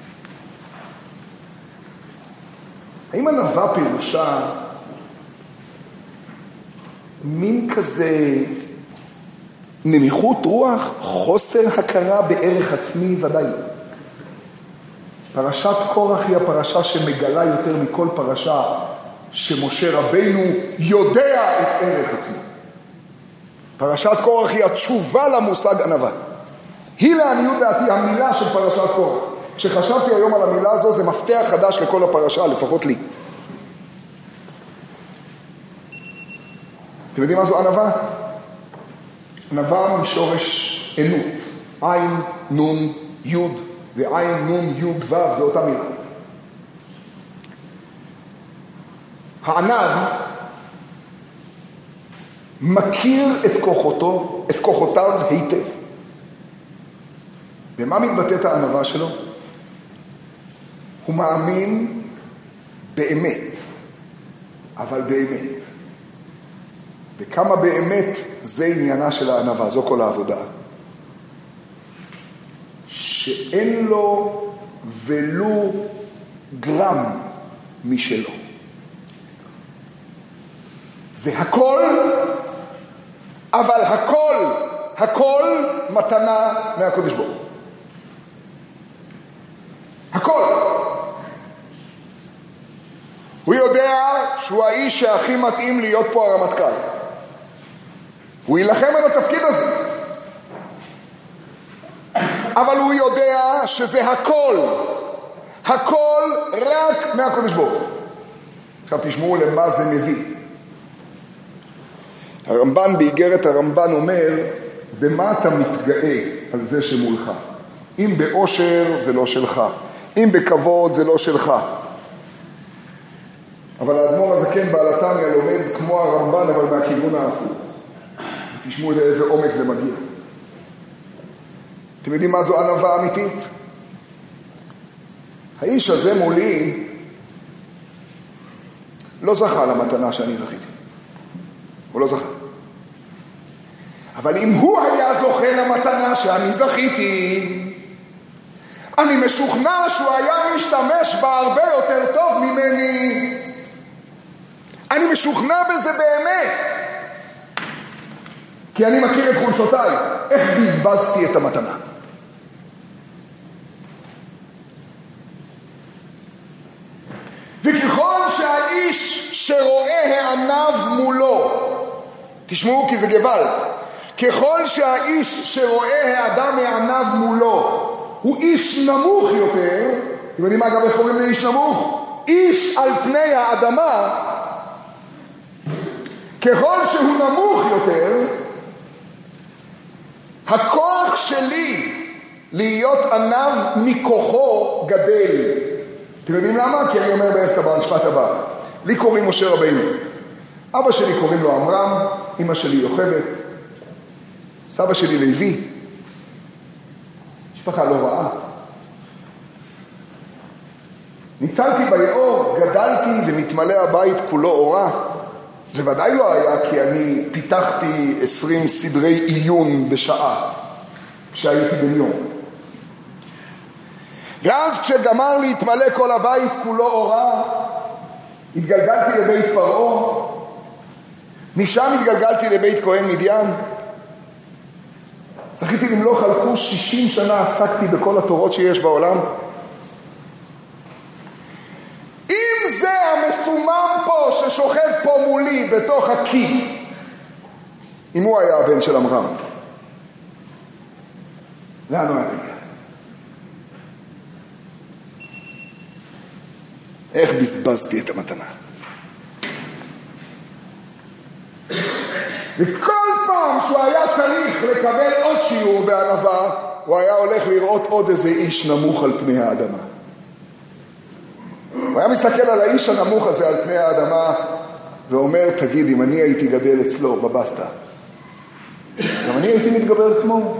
האם ענווה פירושה מין כזה נמיכות רוח, חוסר הכרה בערך עצמי? ודאי. פרשת קורח היא הפרשה שמגלה יותר מכל פרשה שמשה רבינו יודע את ערך עצמו. פרשת קורח היא התשובה למושג ענווה. היא לעניות דעתי המילה של פרשת קורח. כשחשבתי היום על המילה הזו, זה מפתח חדש לכל הפרשה, לפחות לי. אתם יודעים מה זו ענווה? ענווה משורש ענות. עין, נון, יוד, ועין, נון, יוד, וו, זה אותה מילה. הענב מכיר את כוחותיו היטב. במה מתבטאת הענווה שלו? הוא מאמין באמת, אבל באמת. וכמה באמת זה עניינה של הענווה, זו כל העבודה. שאין לו ולו גרם משלו. זה הכל, אבל הכל מתנה מהקדוש ברוך הוא. הכל. הוא יודע שהוא האיש שהכי מתאים להיות פה הרמטכ"ל. הוא ילחם על התפקיד הזה. אבל הוא יודע שזה הכל רק מהקדוש ברוך הוא. עכשיו תשמעו למה זה מביא. הרמב"ן באיגרת הרמב"ן אומר, במה אתה מתגאה על זה שמולך? אם באושר זה לא שלך, אם בכבוד זה לא שלך. אבל האדמו"ר הזקן בעל התניא לומד כמו הרמב"ן, אבל מהכיוון ההפוך. תשמעו לאיזה עומק זה מגיע. אתם יודעים מה זו ענווה אמיתית? האיש הזה מולי לא זכה למתנה שאני זכיתי. הוא לא זכה. אבל אם הוא היה זוכה למתנה שאני זכיתי, אני משוכנע שהוא היה משתמש בה הרבה יותר טוב ממני. אני משוכנע בזה באמת. כי אני מכיר את חולשותיי. איך בזבזתי את המתנה? וככל שהאיש שרואה הענב מולו, תשמעו כי זה גבל, ככל שהאיש שרואה האדם הענב מולו הוא איש נמוך יותר, אתם יודעים מה גם איך קוראים לאיש נמוך? איש על פני האדמה, ככל שהוא נמוך יותר, הכוח שלי להיות ענב מכוחו גדל. אתם יודעים למה? כי אני אומר בערך במשפט הבא. לי קוראים משה רבינו. אבא שלי קוראים לו עמרם, אמא שלי יוכבד, סבא שלי לוי. משפחה לא רעה. ניצלתי ביאור, גדלתי ונתמלא הבית כולו אורה. זה ודאי לא היה כי אני פיתחתי 20 סדרי עיון בשעה כשהייתי בן יום. ואז כשגמר להתמלא כל הבית כולו אורה, התגלגלתי לבית פרעה, משם התגלגלתי לבית כהן מדיין. זכיתי למלוך על כוש 60 שנה, עסקתי בכל התורות שיש בעולם. אם זה המסומם פה ששוכב פה מולי בתוך הקי, אם הוא היה הבן של עמרם, לאן הוא היה תגיע? איך בזבזתי את המתנה? וכל פעם שהוא היה צריך לקבל עוד שיעור בענווה, הוא היה הולך לראות עוד איזה איש נמוך על פני האדמה. הוא היה מסתכל על האיש הנמוך הזה על פני האדמה ואומר, תגיד, אם אני הייתי גדל אצלו בבסטה, גם אני הייתי מתגבר כמו.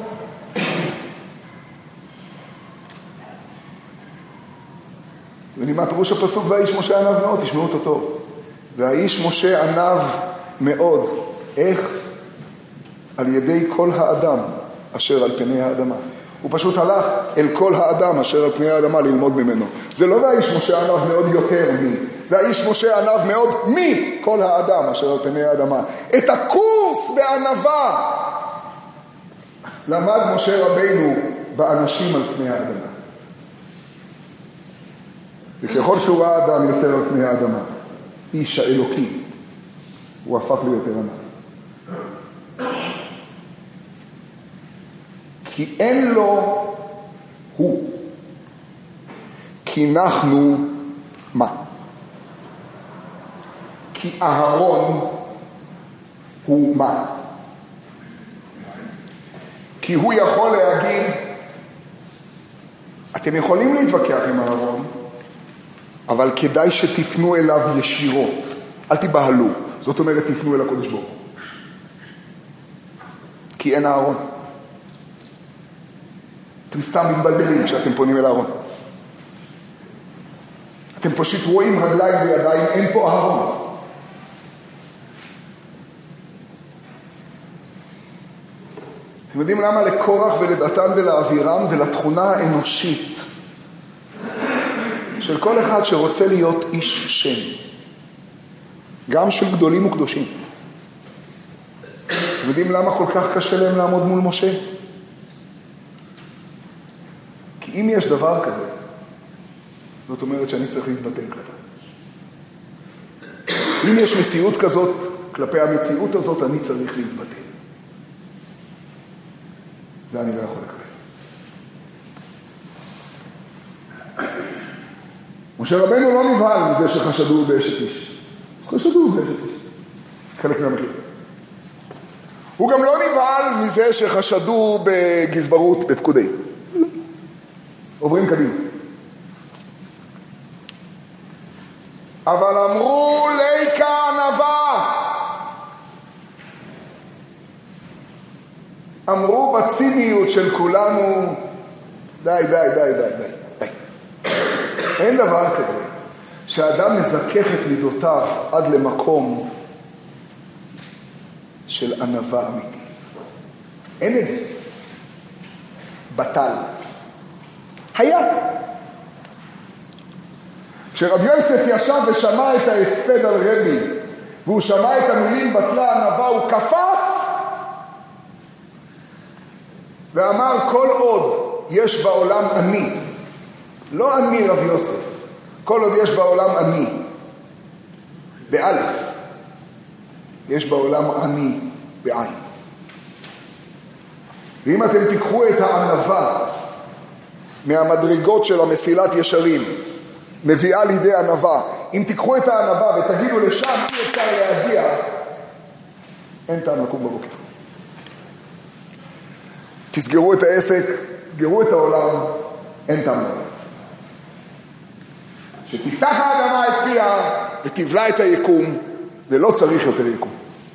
יודעים מה פירוש הפסוק והאיש משה ענב מאוד? תשמעו אותו טוב. והאיש משה ענב מאוד. איך? על ידי כל האדם אשר על פני האדמה. הוא פשוט הלך אל כל האדם אשר על פני האדמה ללמוד ממנו. זה לא והאיש משה ענב מאוד יותר מי, זה האיש משה ענב מאוד מכל האדם אשר על פני האדמה. את הקורס בענבה למד משה רבינו באנשים על פני האדמה. וככל שהוא ראה אדם יותר על פני האדמה, איש האלוקי, הוא הפך ליותר ענב. כי אין לו הוא. כי אנחנו מה? כי אהרון הוא מה? כי הוא יכול להגיד, אתם יכולים להתווכח עם אהרון, אבל כדאי שתפנו אליו ישירות. אל תבהלו. זאת אומרת, תפנו אל הקודש ברוך הוא. כי אין אהרון. אתם סתם מתבלבלים כשאתם פונים אל אהרון. אתם פשוט רואים רגליים וידיים, אין פה אהרון. אתם יודעים למה לקורח ולדתן ולאבירם ולתכונה האנושית של כל אחד שרוצה להיות איש שם, גם של גדולים וקדושים. אתם יודעים למה כל כך קשה להם לעמוד מול משה? כי אם יש דבר כזה, זאת אומרת שאני צריך להתבטל כלפיו. אם יש מציאות כזאת, כלפי המציאות הזאת אני צריך להתבטל. זה אני לא יכול לקבל. משה רבנו לא נבהל מזה שחשדו באשת איש. חשדו באשת איש. חלק מהמקרים. הוא גם לא נבהל מזה שחשדו בגזברות, בפקודי. עוברים קדימה. אבל אמרו ליקה ענבה. אמרו בציניות של כולנו, די. אין דבר כזה שהאדם מזכך את מידותיו עד למקום של ענבה אמיתית. אין את זה. בטל. היה. כשרב יוסף ישב ושמע את ההספד על רבי, והוא שמע את המילים בטלה ענבה, הוא קפץ ואמר, כל עוד יש בעולם אני, לא אני רב יוסף, כל עוד יש בעולם אני, באלף, יש בעולם אני בעין. ואם אתם תיקחו את הענבה מהמדרגות של המסילת ישרים, מביאה לידי ענבה, אם תיקחו את הענבה ותגידו לשם אי אפשר להגיע, אין טעם לקום בבוקר. תסגרו את העסק, תסגרו את העולם, אין טעם לעולם. שתפתח האדמה את פיה ותבלע את היקום, ולא צריך יותר יקום.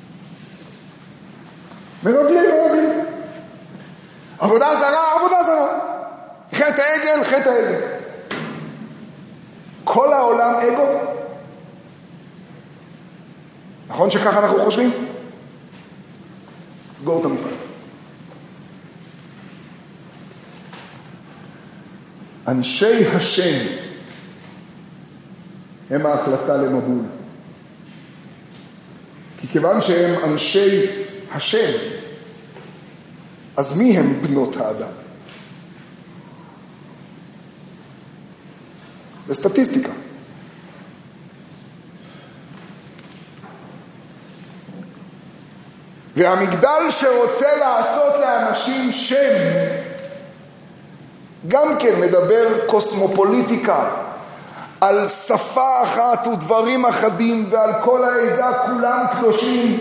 מרגלים. עבודה זרה. חטא העגל. כל העולם אגו. נכון שככה אנחנו חושבים? סגור את המפעל. אנשי השם הם ההחלטה למבול. כי כיוון שהם אנשי השם, אז מי הם בנות האדם? זה סטטיסטיקה. והמגדל שרוצה לעשות לאנשים שם, גם כן מדבר קוסמופוליטיקה, על שפה אחת ודברים אחדים, ועל כל העדה כולם קדושים.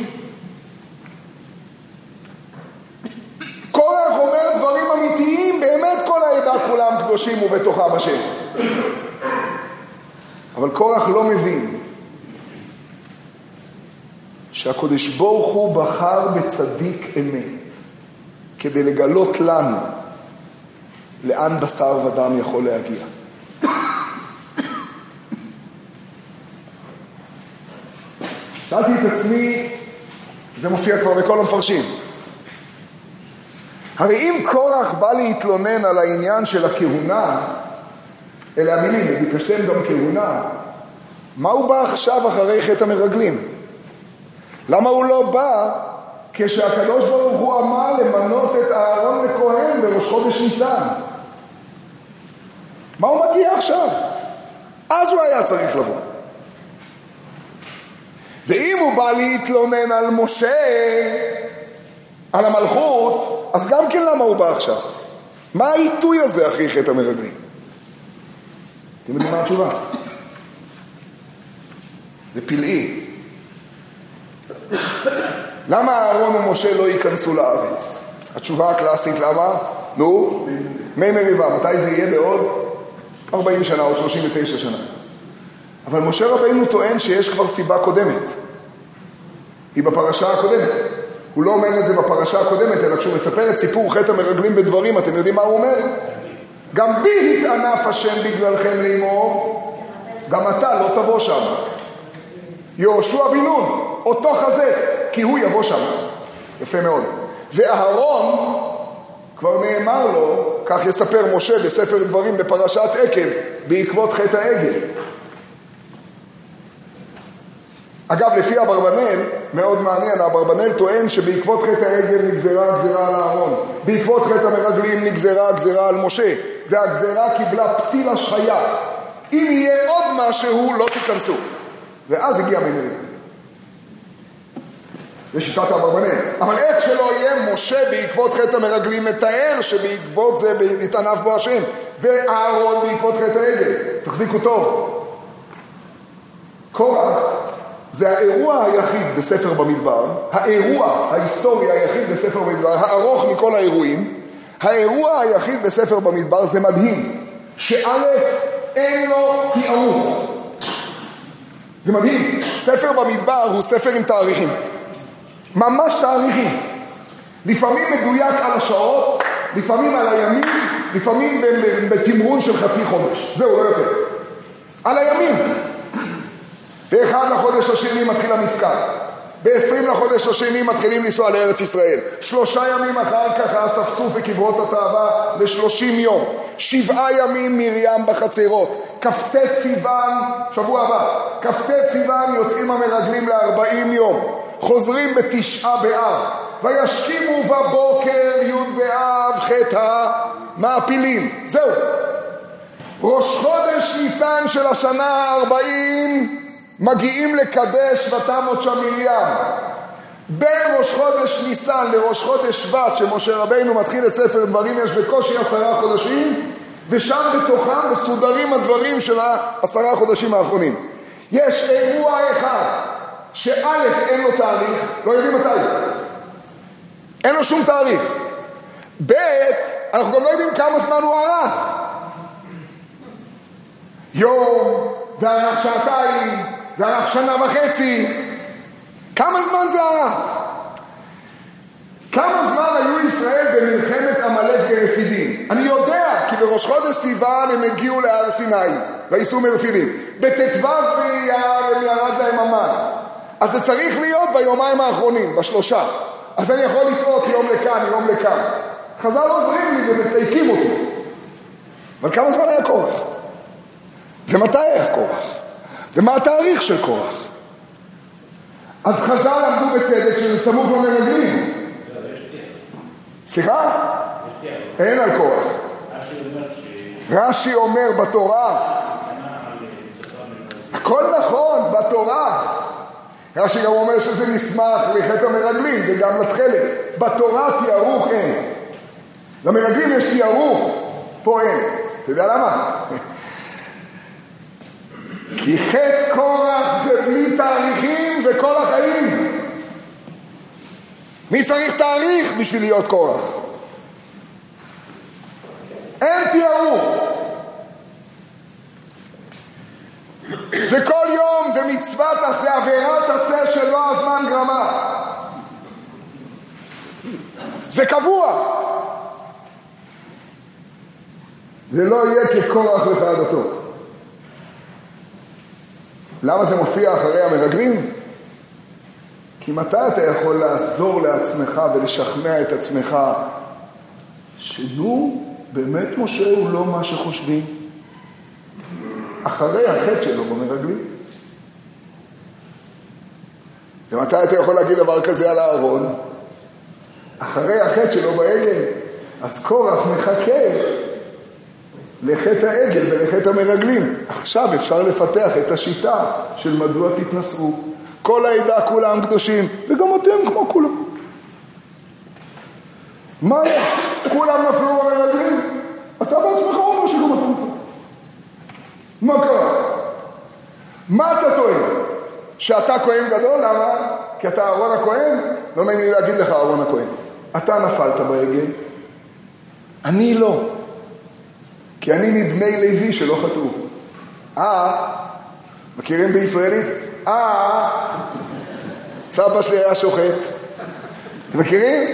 קורח אומר דברים אמיתיים, באמת כל העדה כולם קדושים ובתוכם השם. אבל קורח לא מבין שהקודש ברוך הוא בחר בצדיק אמת כדי לגלות לנו לאן בשר ודם יכול להגיע. שאלתי את עצמי, זה מופיע כבר בכל המפרשים, הרי אם קורח בא להתלונן על העניין של הכהונה, אלה המילים, ביקשתם גם כהונה, מה הוא בא עכשיו אחרי חטא המרגלים? למה הוא לא בא כשהקדוש ברוך הוא אמר למנות את אהרון לכהן בראש חודש ניסן? מה הוא מגיע עכשיו? אז הוא היה צריך לבוא. ואם הוא בא להתלונן על משה, על המלכות, אז גם כן למה הוא בא עכשיו? מה העיתוי הזה אחרי חטא המרגלים? אתם יודעים מה התשובה? זה פלאי. למה אהרון ומשה לא ייכנסו לארץ? התשובה הקלאסית למה? נו, מי מריבה, מתי זה יהיה? בעוד 40 שנה, עוד 39 שנה. אבל משה רבינו טוען שיש כבר סיבה קודמת. היא בפרשה הקודמת. הוא לא אומר את זה בפרשה הקודמת, אלא כשהוא מספר את סיפור חטא המרגלים בדברים, אתם יודעים מה הוא אומר? גם בי התענף השם בגללכם לאמור, גם אתה לא תבוא שם. יהושע בן נון, אותו חזק, כי הוא יבוא שם. יפה מאוד. ואהרון, כבר נאמר לו, כך יספר משה בספר דברים בפרשת עקב, בעקבות חטא העגל. אגב, לפי אברבנאל, מאוד מעניין, אברבנאל טוען שבעקבות חטא העגל נגזרה הגזרה על אהרון, בעקבות חטא המרגלים נגזרה הגזרה על משה, והגזרה קיבלה פתיל השחיה. אם יהיה עוד משהו, לא תיכנסו. ואז הגיע מנהל. זה שיטת אברבנאל. אבל איך שלא יהיה, משה בעקבות חטא המרגלים מתאר שבעקבות זה התענף בו השם, ואהרון בעקבות חטא העגל. תחזיקו טוב. קורח זה האירוע היחיד בספר במדבר, האירוע ההיסטורי היחיד בספר במדבר, הארוך מכל האירועים, האירוע היחיד בספר במדבר. זה מדהים, שא' אין לו תיארוך. זה מדהים. ספר במדבר הוא ספר עם תאריכים. ממש תאריכים. לפעמים מדויק על השעות, לפעמים על הימים, לפעמים בתמרון של חצי חודש. זהו, לא יותר. על הימים. ב1 לחודש השני מתחיל המפקד. ב20 לחודש השני מתחילים לנסוע לארץ ישראל. 3 ימים אחר כך האספסוף וקברות התאווה ל30 יום. 7 ימים מרים בחצרות. כ"ט סיוון, שבוע הבא, כ"ט סיוון יוצאים המרגלים ל40 יום. חוזרים ב9 באב. וישכימו בבוקר י' באב חטא המעפילים. זהו. ראש חודש ניסן של השנה 40 מגיעים לקדש ותמות שם מרים. בין ראש חודש ניסן לראש חודש שבט שמשה רבינו מתחיל את ספר דברים יש בקושי 10 חודשים, ושם בתוכם מסודרים הדברים של 10 חודשים האחרונים. יש אירוע אחד שא' אין לו תאריך, לא יודעים מתי, אין לו שום תאריך. ב' אנחנו גם לא יודעים כמה זמן הוא ערך. יום, זה ערך 2 שעתיים, זה ערך 1.5 שנה. כמה זמן זה ערך? כמה זמן היו ישראל במלחמת עמלק ברפידים? אני יודע, כי בראש חודש סיוון הם הגיעו להר סיני, וייסעו מרפידים. בט"ו באייר הם ירד להם המן. אז זה צריך להיות ביומיים האחרונים, ב3. אז אני יכול לטעות יום לכאן, יום לכאן. חז"ל עוזרים לי ומתייקים אותי. אבל כמה זמן היה קורח? ומתי היה קורח? ומה התאריך של קורח? אז חז"ל למדו בצדק שזה סמוך למרגלים. סליחה? אין על קורח. רש"י אומר בתורה, הכל נכון, בתורה. רש"י גם אומר שזה נסמך לחטא המרגלים וגם לתכלת. בתורה תיארוך אין. למרגלים יש תיארוך, פה אין. אתה יודע למה? כי חטא קורח זה בלי תאריכים, זה כל החיים. מי צריך תאריך בשביל להיות קורח? אין תיארוך. זה כל יום, זה מצוות עשה, עבירת עשה שלא הזמן גרמה. זה קבוע. זה לא יהיה כקורח לחדתו. למה זה מופיע אחרי המרגלים? כי מתי אתה יכול לעזור לעצמך ולשכנע את עצמך שנו, באמת משה הוא לא מה שחושבים. אחרי החטא שלו במרגלים. ומתי אתה יכול להגיד דבר כזה על הארון? אחרי החטא שלו בעגל. אז קורח מחכה לחטא העגל ולחטא המרגלים. עכשיו אפשר לפתח את השיטה של מדוע תתנסו. כל העדה כולם קדושים, וגם אתם כמו כולם. מה? כולם נפלו במרגלים? אתה בעצמך אומר שגם אתה נפלו. מה קרה? מה אתה טוען? שאתה כהן גדול? למה? כי אתה אהרון הכהן? לא נעים לי להגיד לך אהרון הכהן. אתה נפלת בעגל, אני לא. כי אני מבני לוי שלא חטאו. מכירים בישראלית? סבא שלי היה שוחט. אתם מכירים?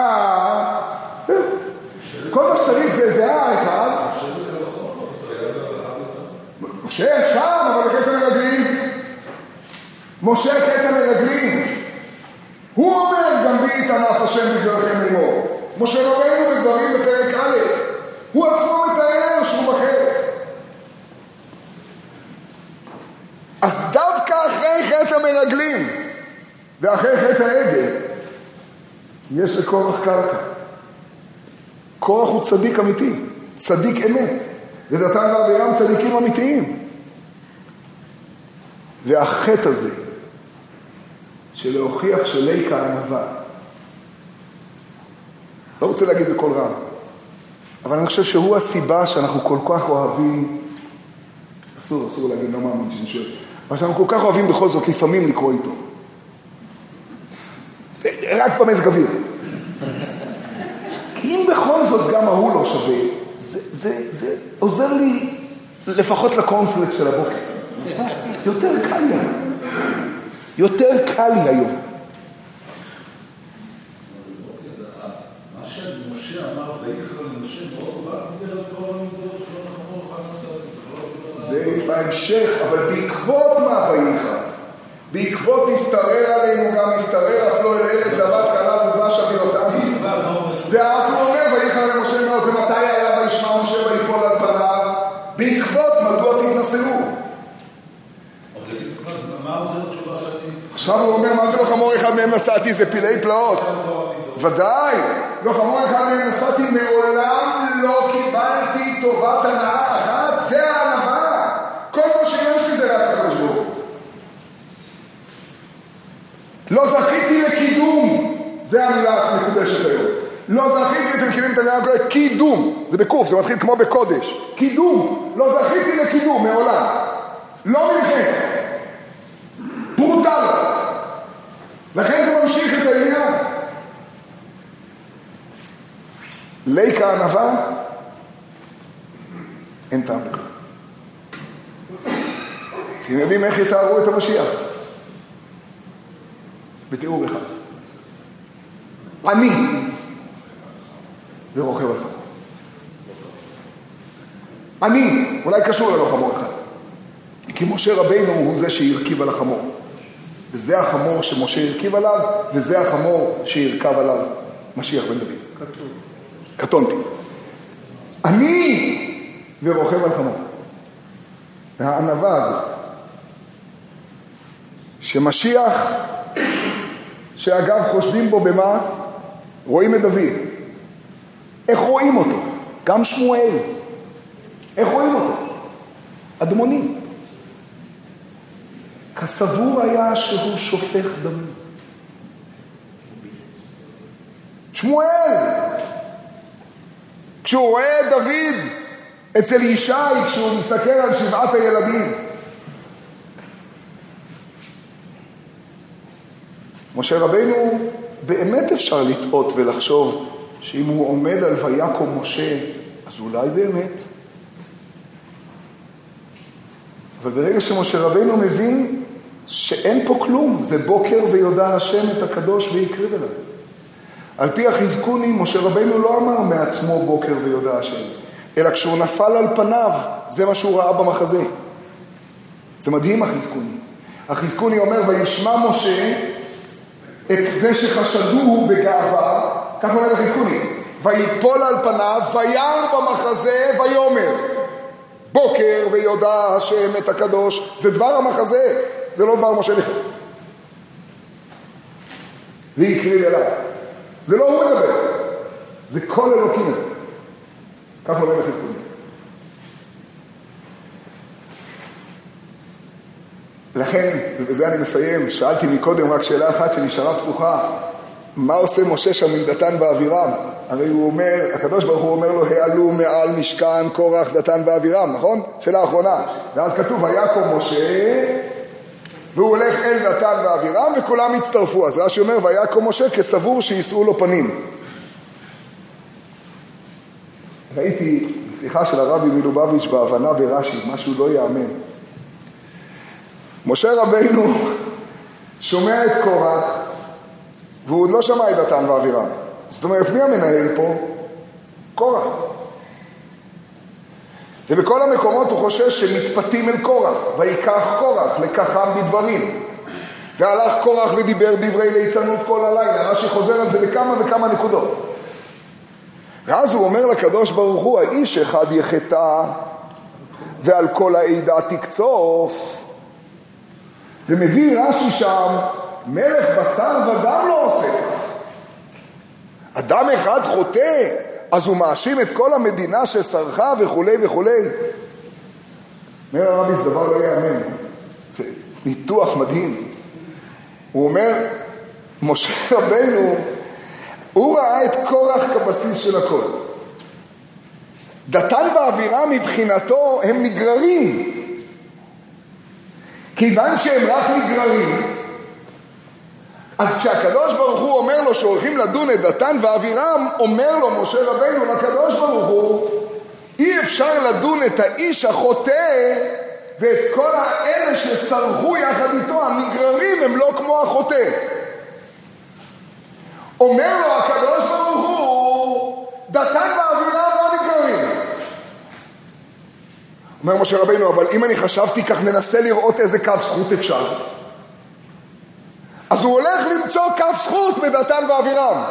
כל מה שצריך זה אחד. משה שם, אבל חטא המרגלים. משה חטא המרגלים. הוא אומר, גם בי יתענף השם בגללכם לאמור. משה רבנו בדברים בפרק א', הוא עצמו מתאר שהוא בחטא. אז דווקא אחרי חטא המרגלים ואחרי חטא העגל יש לקורח קרקע. קורח הוא צדיק אמיתי, צדיק אמת, ודתן ואבירם צדיקים אמיתיים. והחטא הזה של להוכיח שליקה הענווה, לא רוצה להגיד בכל רם, אבל אני חושב שהוא הסיבה שאנחנו כל כך אוהבים, אסור להגיד, לא מאמין שנשאר, אבל שאנחנו כל כך אוהבים בכל זאת לפעמים לקרוא איתו. רק במזג אוויר. כי אם בכל זאת גם ההוא לא שווה, זה עוזר לי לפחות לקונפלקס של הבוקר. יותר קל לי היום. יותר קל לי היום. מה שמשה אמר ויקרא למשה מאוד בא דיבר על כל המידות של החמור חנסה. זה בהמשך, אבל בעקבות מה ויקרא? בעקבות הסתרר עלינו גם הסתרר אף לא אל ארץ זבת חלב ודבש אבינותינו. ואז הוא אומר ויקרא למשה מאוד, ומתי היה וישמע משה ויפול על פניו? בעקבות מדוע תתנסו? עכשיו הוא אומר, מה זה לא חמור אחד מהם נסעתי? זה פילי פלאות. ודאי, לא חמור אחד מהם נסעתי, מעולם לא קיבלתי טובת הנאה אחת, זה הענווה. כל מה שיש לי זה רק הקדוש ברוך הוא. לא זכיתי לקידום, זה המילה המקודשת היום. לא זכיתי, אתם מכירים את המילה המקודשת, קידום, זה בקוף, זה מתחיל כמו בקודש. קידום, לא זכיתי לקידום מעולם. לא מכם. ברוטל. לכן זה ממשיך את העניין. ליקה הענווה, אין טעם לכם. אתם יודעים איך יתארו את המשיח? בתיאור אחד. אני ורוכב על חמור. אני, אולי קשור ללא חמור אחד. כי משה רבינו הוא זה שירכיב על החמור. וזה החמור שמשה ירכיב עליו, וזה החמור שירכב עליו משיח בן דוד. קטונתי. אני ורוכב על חמור. והענווה הזאת, שמשיח, שאגב חושדים בו במה? רואים את דוד. איך רואים אותו? גם שמואל. איך רואים אותו? אדמוני. כסבור היה שהוא שופך דם. שמואל. כשהוא רואה את דוד אצל ישי, כשהוא מסתכל על 7 הילדים. משה רבינו, באמת אפשר לטעות ולחשוב שאם הוא עומד על ויקום משה, אז אולי באמת. אבל ברגע שמשה רבינו מבין שאין פה כלום, זה בוקר ויודע השם את הקדוש ויקריב אליו. על פי החזקוני, משה רבינו לא אמר מעצמו בוקר ויודע השם, אלא כשהוא נפל על פניו, זה מה שהוא ראה במחזה. זה מדהים החזקוני. החזקוני אומר, וישמע משה את זה שחשדוהו בגאווה, כך אומר החזקוני, ויפול על פניו, וירא במחזה, ויאמר. בוקר ויודע השם את הקדוש, זה דבר המחזה, זה לא דבר משה לכם. ויקריב אליו. זה לא הוא מדבר, זה כל אלוקים. כך אומר לחזקאל. לכן, ובזה אני מסיים, שאלתי מקודם רק שאלה אחת שנשארה פתוחה, מה עושה משה שם עם דתן ואבירם? הרי הוא אומר, הקדוש ברוך הוא אומר לו, העלו מעל משכן קורח דתן ואבירם, נכון? שאלה האחרונה. ואז כתוב, ויקום משה, והוא הולך אל דתן ואבירם, וכולם הצטרפו. אז רש"י אומר, ויקום משה כסבור שישאו לו פנים. ראיתי שיחה של הרבי מלובביץ' בהבנה ברש"י, משהו לא יאמן. משה רבינו שומע את קורח, והוא עוד לא שמע את דתן ואבירם. זאת אומרת, מי המנהל פה? קורח. ובכל המקומות הוא חושש שמתפתים אל קורח, ויקח קורח לקחם בדברים. והלך קורח ודיבר דברי ליצנות כל הלילה. רש"י חוזר על זה בכמה וכמה נקודות. ואז הוא אומר לקדוש ברוך הוא, האיש אחד יחטא, ועל כל העדה תקצוף. ומביא רש"י שם, מלך בשר ודם לא עושה כך. אדם אחד חוטא, אז הוא מאשים את כל המדינה שסרחה וכו' וכו'. אומר הרבי, זה דבר לא יאמן. זה ניתוח מדהים. הוא אומר, משה רבינו, הוא ראה את קורח כבסיס של הכל. דתן ואבירם מבחינתו הם נגררים. כיוון שהם רק נגררים, אז כשהקדוש ברוך הוא אומר לו שהולכים לדון את דתן ואבירם, אומר לו משה רבינו לקדוש ברוך הוא, אי אפשר לדון את האיש החוטא ואת כל האלה שסרחו יחד איתו, הנגררים הם לא כמו החוטא. אומר לו הקדוש ברוך הוא, דתן ואבירם לא נגררים. אומר משה רבינו, אבל אם אני חשבתי כך, ננסה לראות איזה קו זכות אפשר. אז הוא הולך למצוא קו זכות בדתן ואבירם.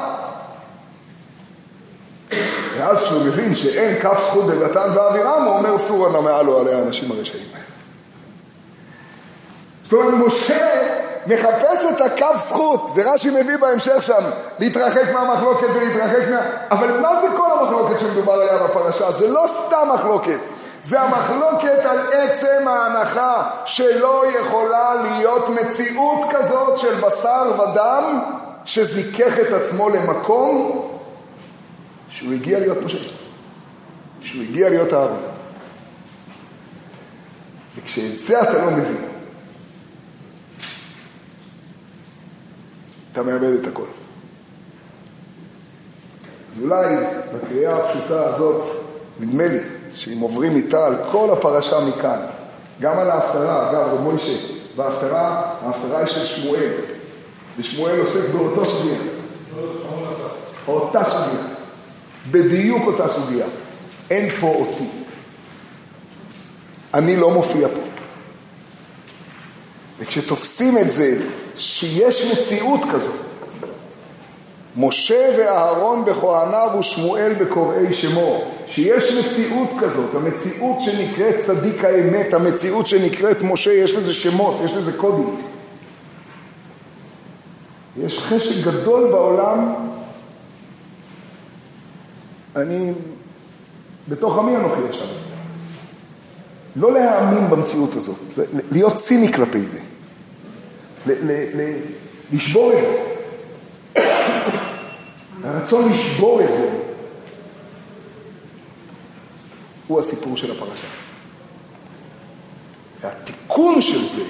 ואז כשהוא מבין שאין קו זכות בדתן ואבירם, הוא אומר, סורה נא מעלו עליה האנשים הרשעים. זאת אומרת, משה מחפש את הקו זכות, ורש"י מביא בהמשך שם, להתרחק מהמחלוקת ולהתרחק אבל מה זה כל המחלוקת שמדובר עליה בפרשה? זה לא סתם מחלוקת. זה המחלוקת על עצם ההנחה שלא יכולה להיות מציאות כזאת של בשר ודם שזיכך את עצמו למקום שהוא הגיע להיות משה, שהוא הגיע להיות הארון. וכשאת זה אתה לא מבין, אתה מאבד את הכל. אז אולי בקריאה הפשוטה הזאת, נדמה לי, שאם עוברים איתה על כל הפרשה מכאן, גם על ההפטרה, אגב, רב מוישה, וההפטרה היא של שמואל, ושמואל עוסק באותו סוגיה. אותה סוגיה. בדיוק אותה סוגיה. אין פה אותי. אני לא מופיע פה. וכשתופסים את זה, שיש מציאות כזאת, משה ואהרון בכהניו ושמואל בקוראי שמו, שיש מציאות כזאת, המציאות שנקראת צדיק האמת, המציאות שנקראת משה, יש לזה שמות, יש לזה קודים. יש חשק גדול בעולם, אני בתוך עמי אנוכי עכשיו. לא להאמין במציאות הזאת, להיות ציני כלפי זה, לשבור את זה. הרצון לשבור את זה הוא הסיפור של הפרשה. והתיקון של זה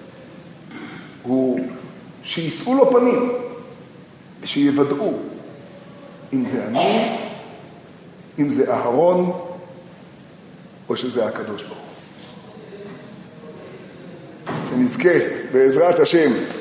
הוא שישאו לו פנים ושיוודאו אם זה אני, אם זה אהרון או שזה הקדוש ברוך הוא. שנזכה בעזרת השם